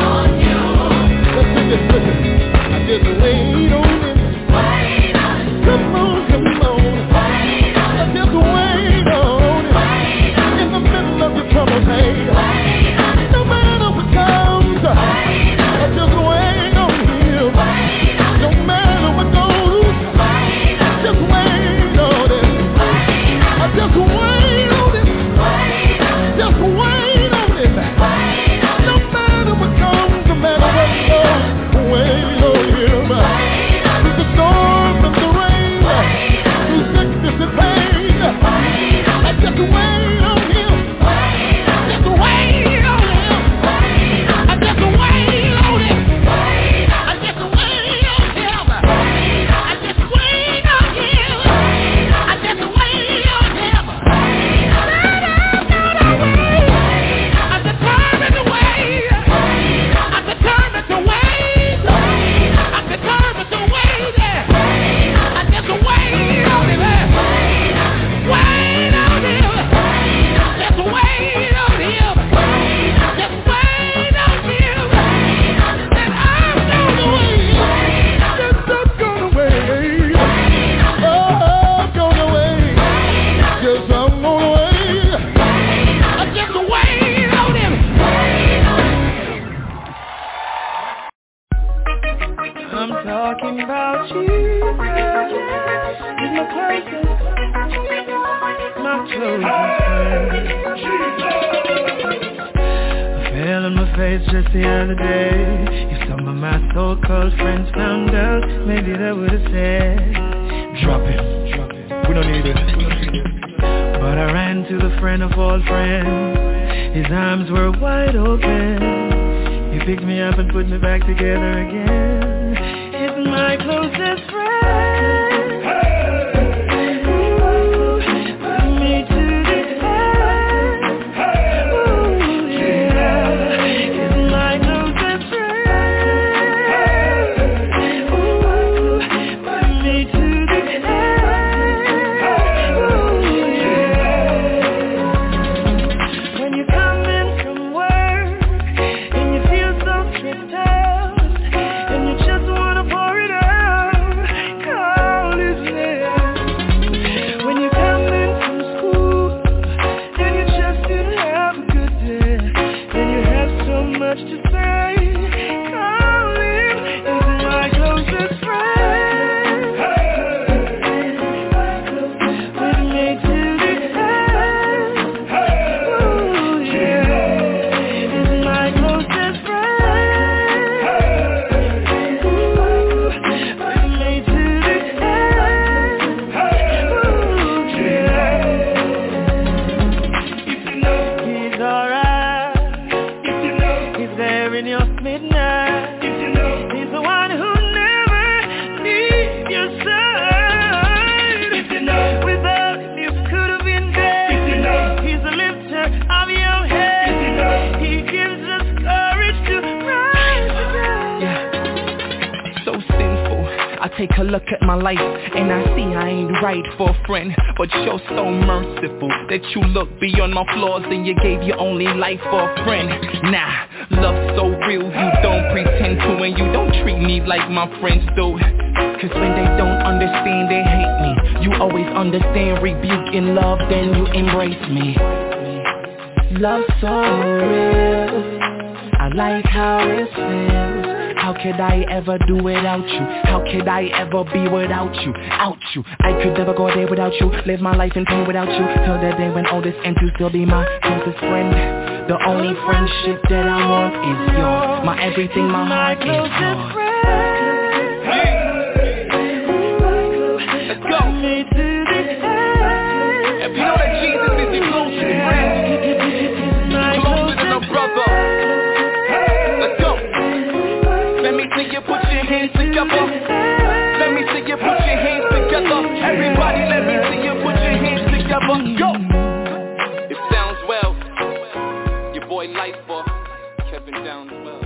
Listen, I just wait on him. Come on. I just wait on him. In the middle of your trouble, hey. No matter what comes, I just wait on him. No matter what goes, just wait on it. I just wait on it. Just wait on it. No matter what comes, no matter what goes, wait on him. Through the storm and the rain, through sickness and pain, I just wait on him. Just wait on him. I just wait on him. I just wait on him. I just wait on him. I just wait on him. I'm determined to wait. I'm determined to wait. I'm determined to wait. I just wait on him. Wait on him. Just wait on him. Just wait on him. And I'm gonna wait. Yes, I'm gonna wait. Oh, I'm gonna wait. Yes, I'm gonna wait. I just wait on him. I'm talking about Jesus. He's my closest, my closest friend. I fell on my face just the other day. If some of my so-called friends found out, maybe they would have said, drop it, we don't need it. But I ran to the friend of all friends. His arms were wide open. He picked me up and put me back together again. He's my closest friend. Ooh, put me to the end. Ooh, yeah. He's my closest friend. Ooh, put me to the end. Ooh, yeah. When you're coming from work and you feel so stressed out, and you just wanna pour it out, call his name. When you're coming from school and you just didn't have a good day, and you have so much to say, call him. He's my closest friend. With me to the end. Ooh, yeah. He's my closest friend. Ooh, with me to the end. Ooh, yeah. If you know he's alright, if you know he's there in your midnight, if you know he's the one who never leaves your side, if you know without you could have been dead, if you know he's the lifter of your head, if you know he gives us courage to rise again. So sinful. I take a look at my life and I see I ain't right for a friend, but you're so merciful that you look beyond my flaws and you gave your only life for a friend. Nah, love's so real, you don't pretend to, and you don't treat me like my friends do. Cause when they don't understand, they hate me. You always understand, rebuke in love, then you embrace me. Love's so real, I like how it feels. How could I ever do without you? How could I ever be without you? Out you, I could never go a day without you. Live my life in pain without you. Till the day when all this ends, you still be my closest friend. The only friendship that I want is yours. My everything, my heart is yours. Let's go. If you know that Jesus is your closest friend, closer than a brother, together. Let me see you put your hands together. Everybody, let me see you put your hands together. Go! It sounds well. Your boy Lifer, Kevin Downswell.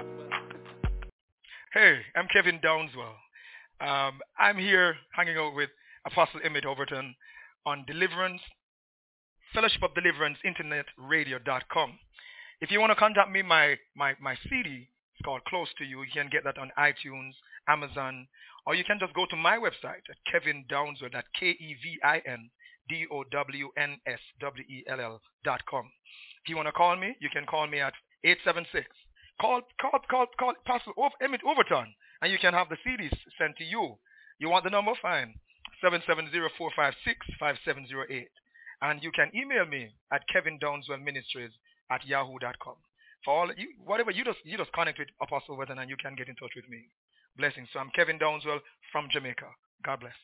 Hey, I'm Kevin Downswell. I'm here hanging out with Apostle Emmett Overton on Deliverance, Fellowship of Deliverance, internetradio.com. If you want to contact me, my CD, it's called Close to You. You can get that on iTunes, Amazon, or you can just go to my website at Kevin Downswell, that's KevinDownswell.com. If you want to call me, you can call me at 876. Call Pastor Emmett Overton, and you can have the CDs sent to you. You want the number? Fine. 770-456-5708. And you can email me at KevinDownswellMinistries@yahoo.com. For all you, whatever you just connect with Apostle Overton and you can get in touch with me. Blessings. So I'm Kevin Downswell from Jamaica. God bless.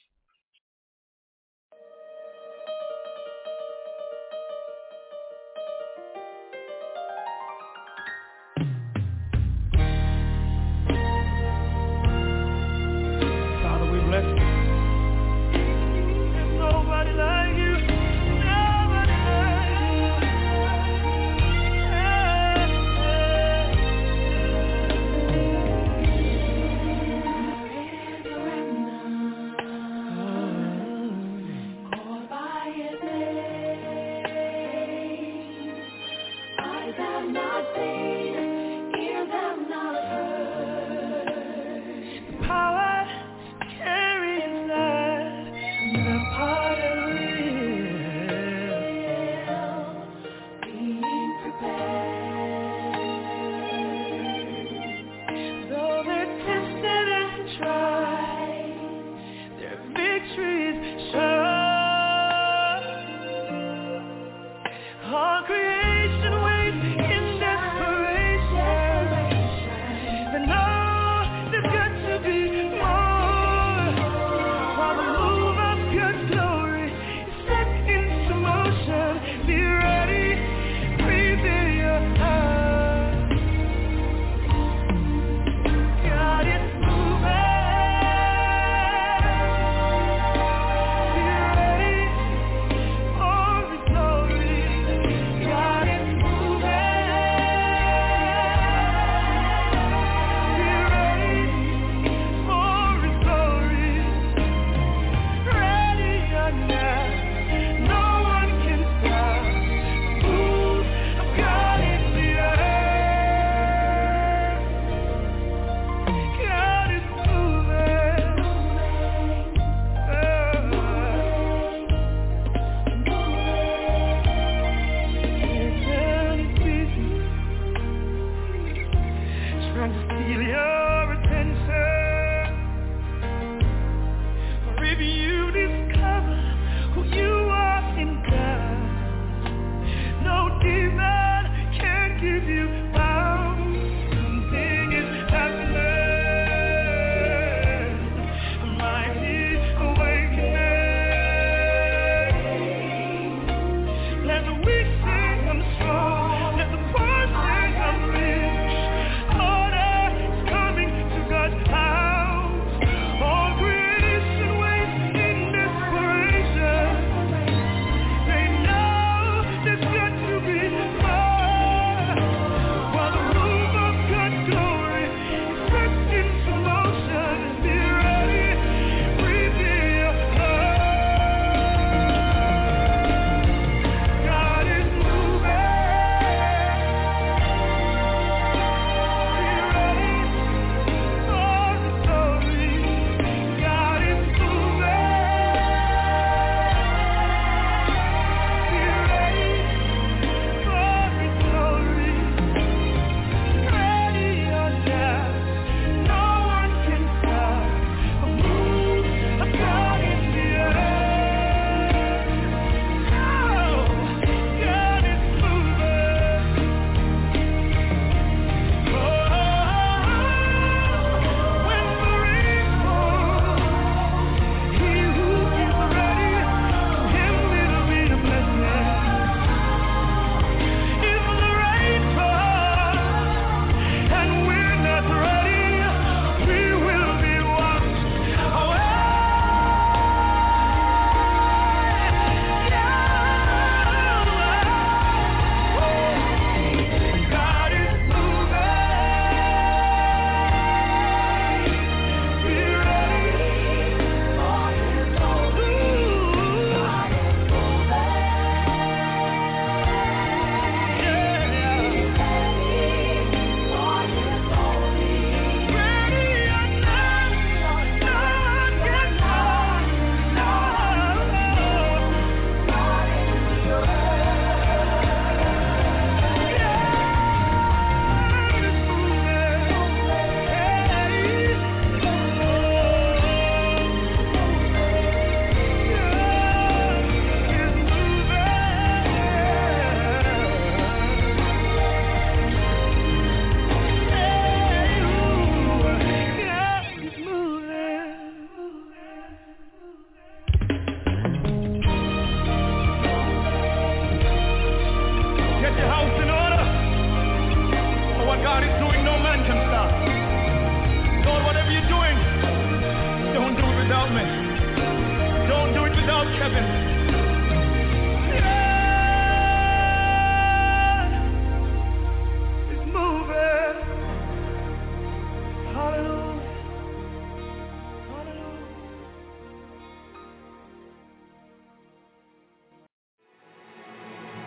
Father, we bless you. There's nobody like you. Nobody like coming.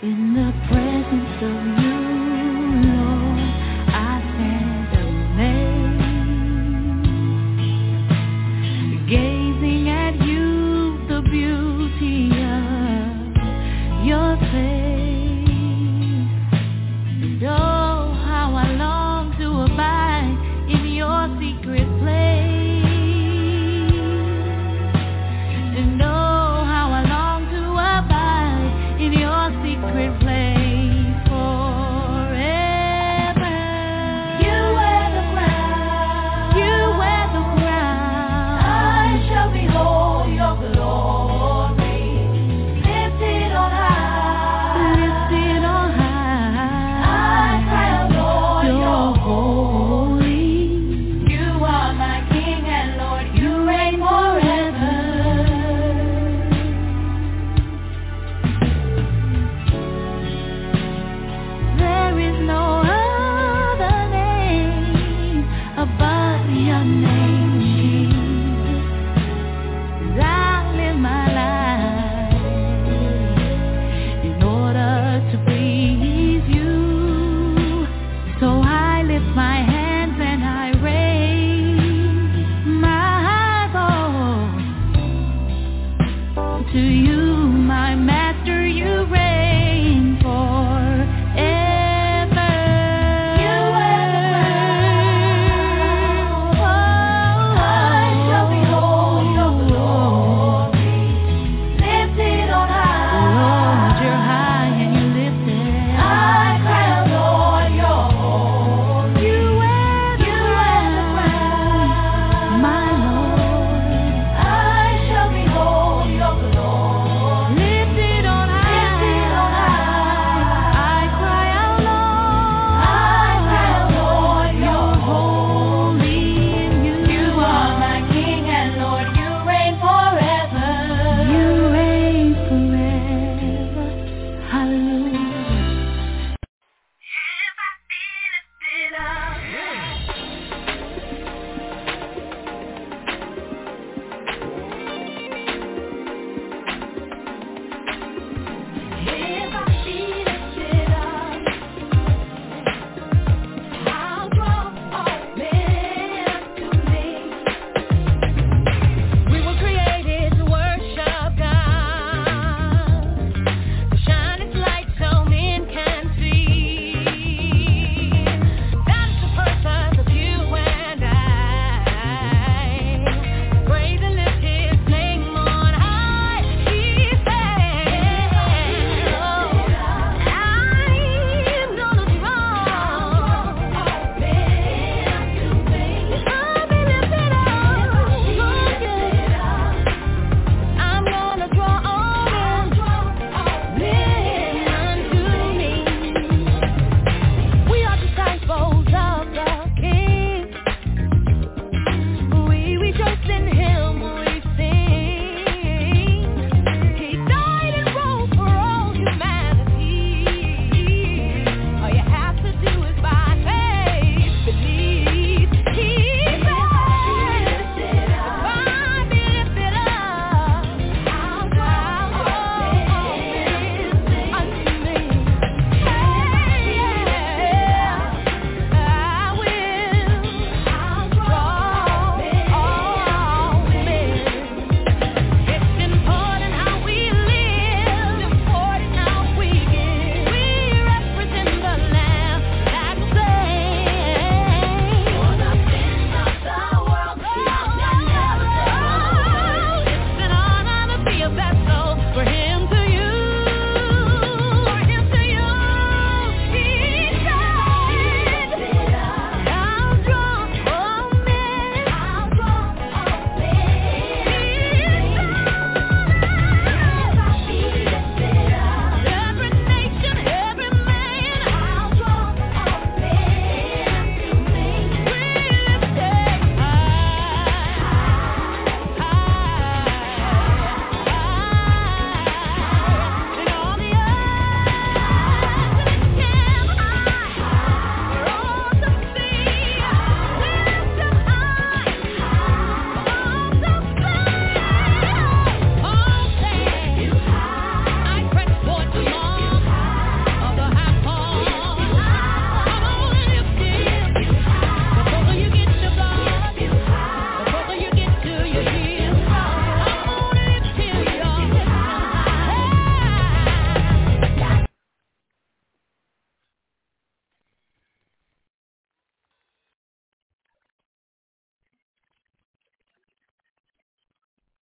Holy.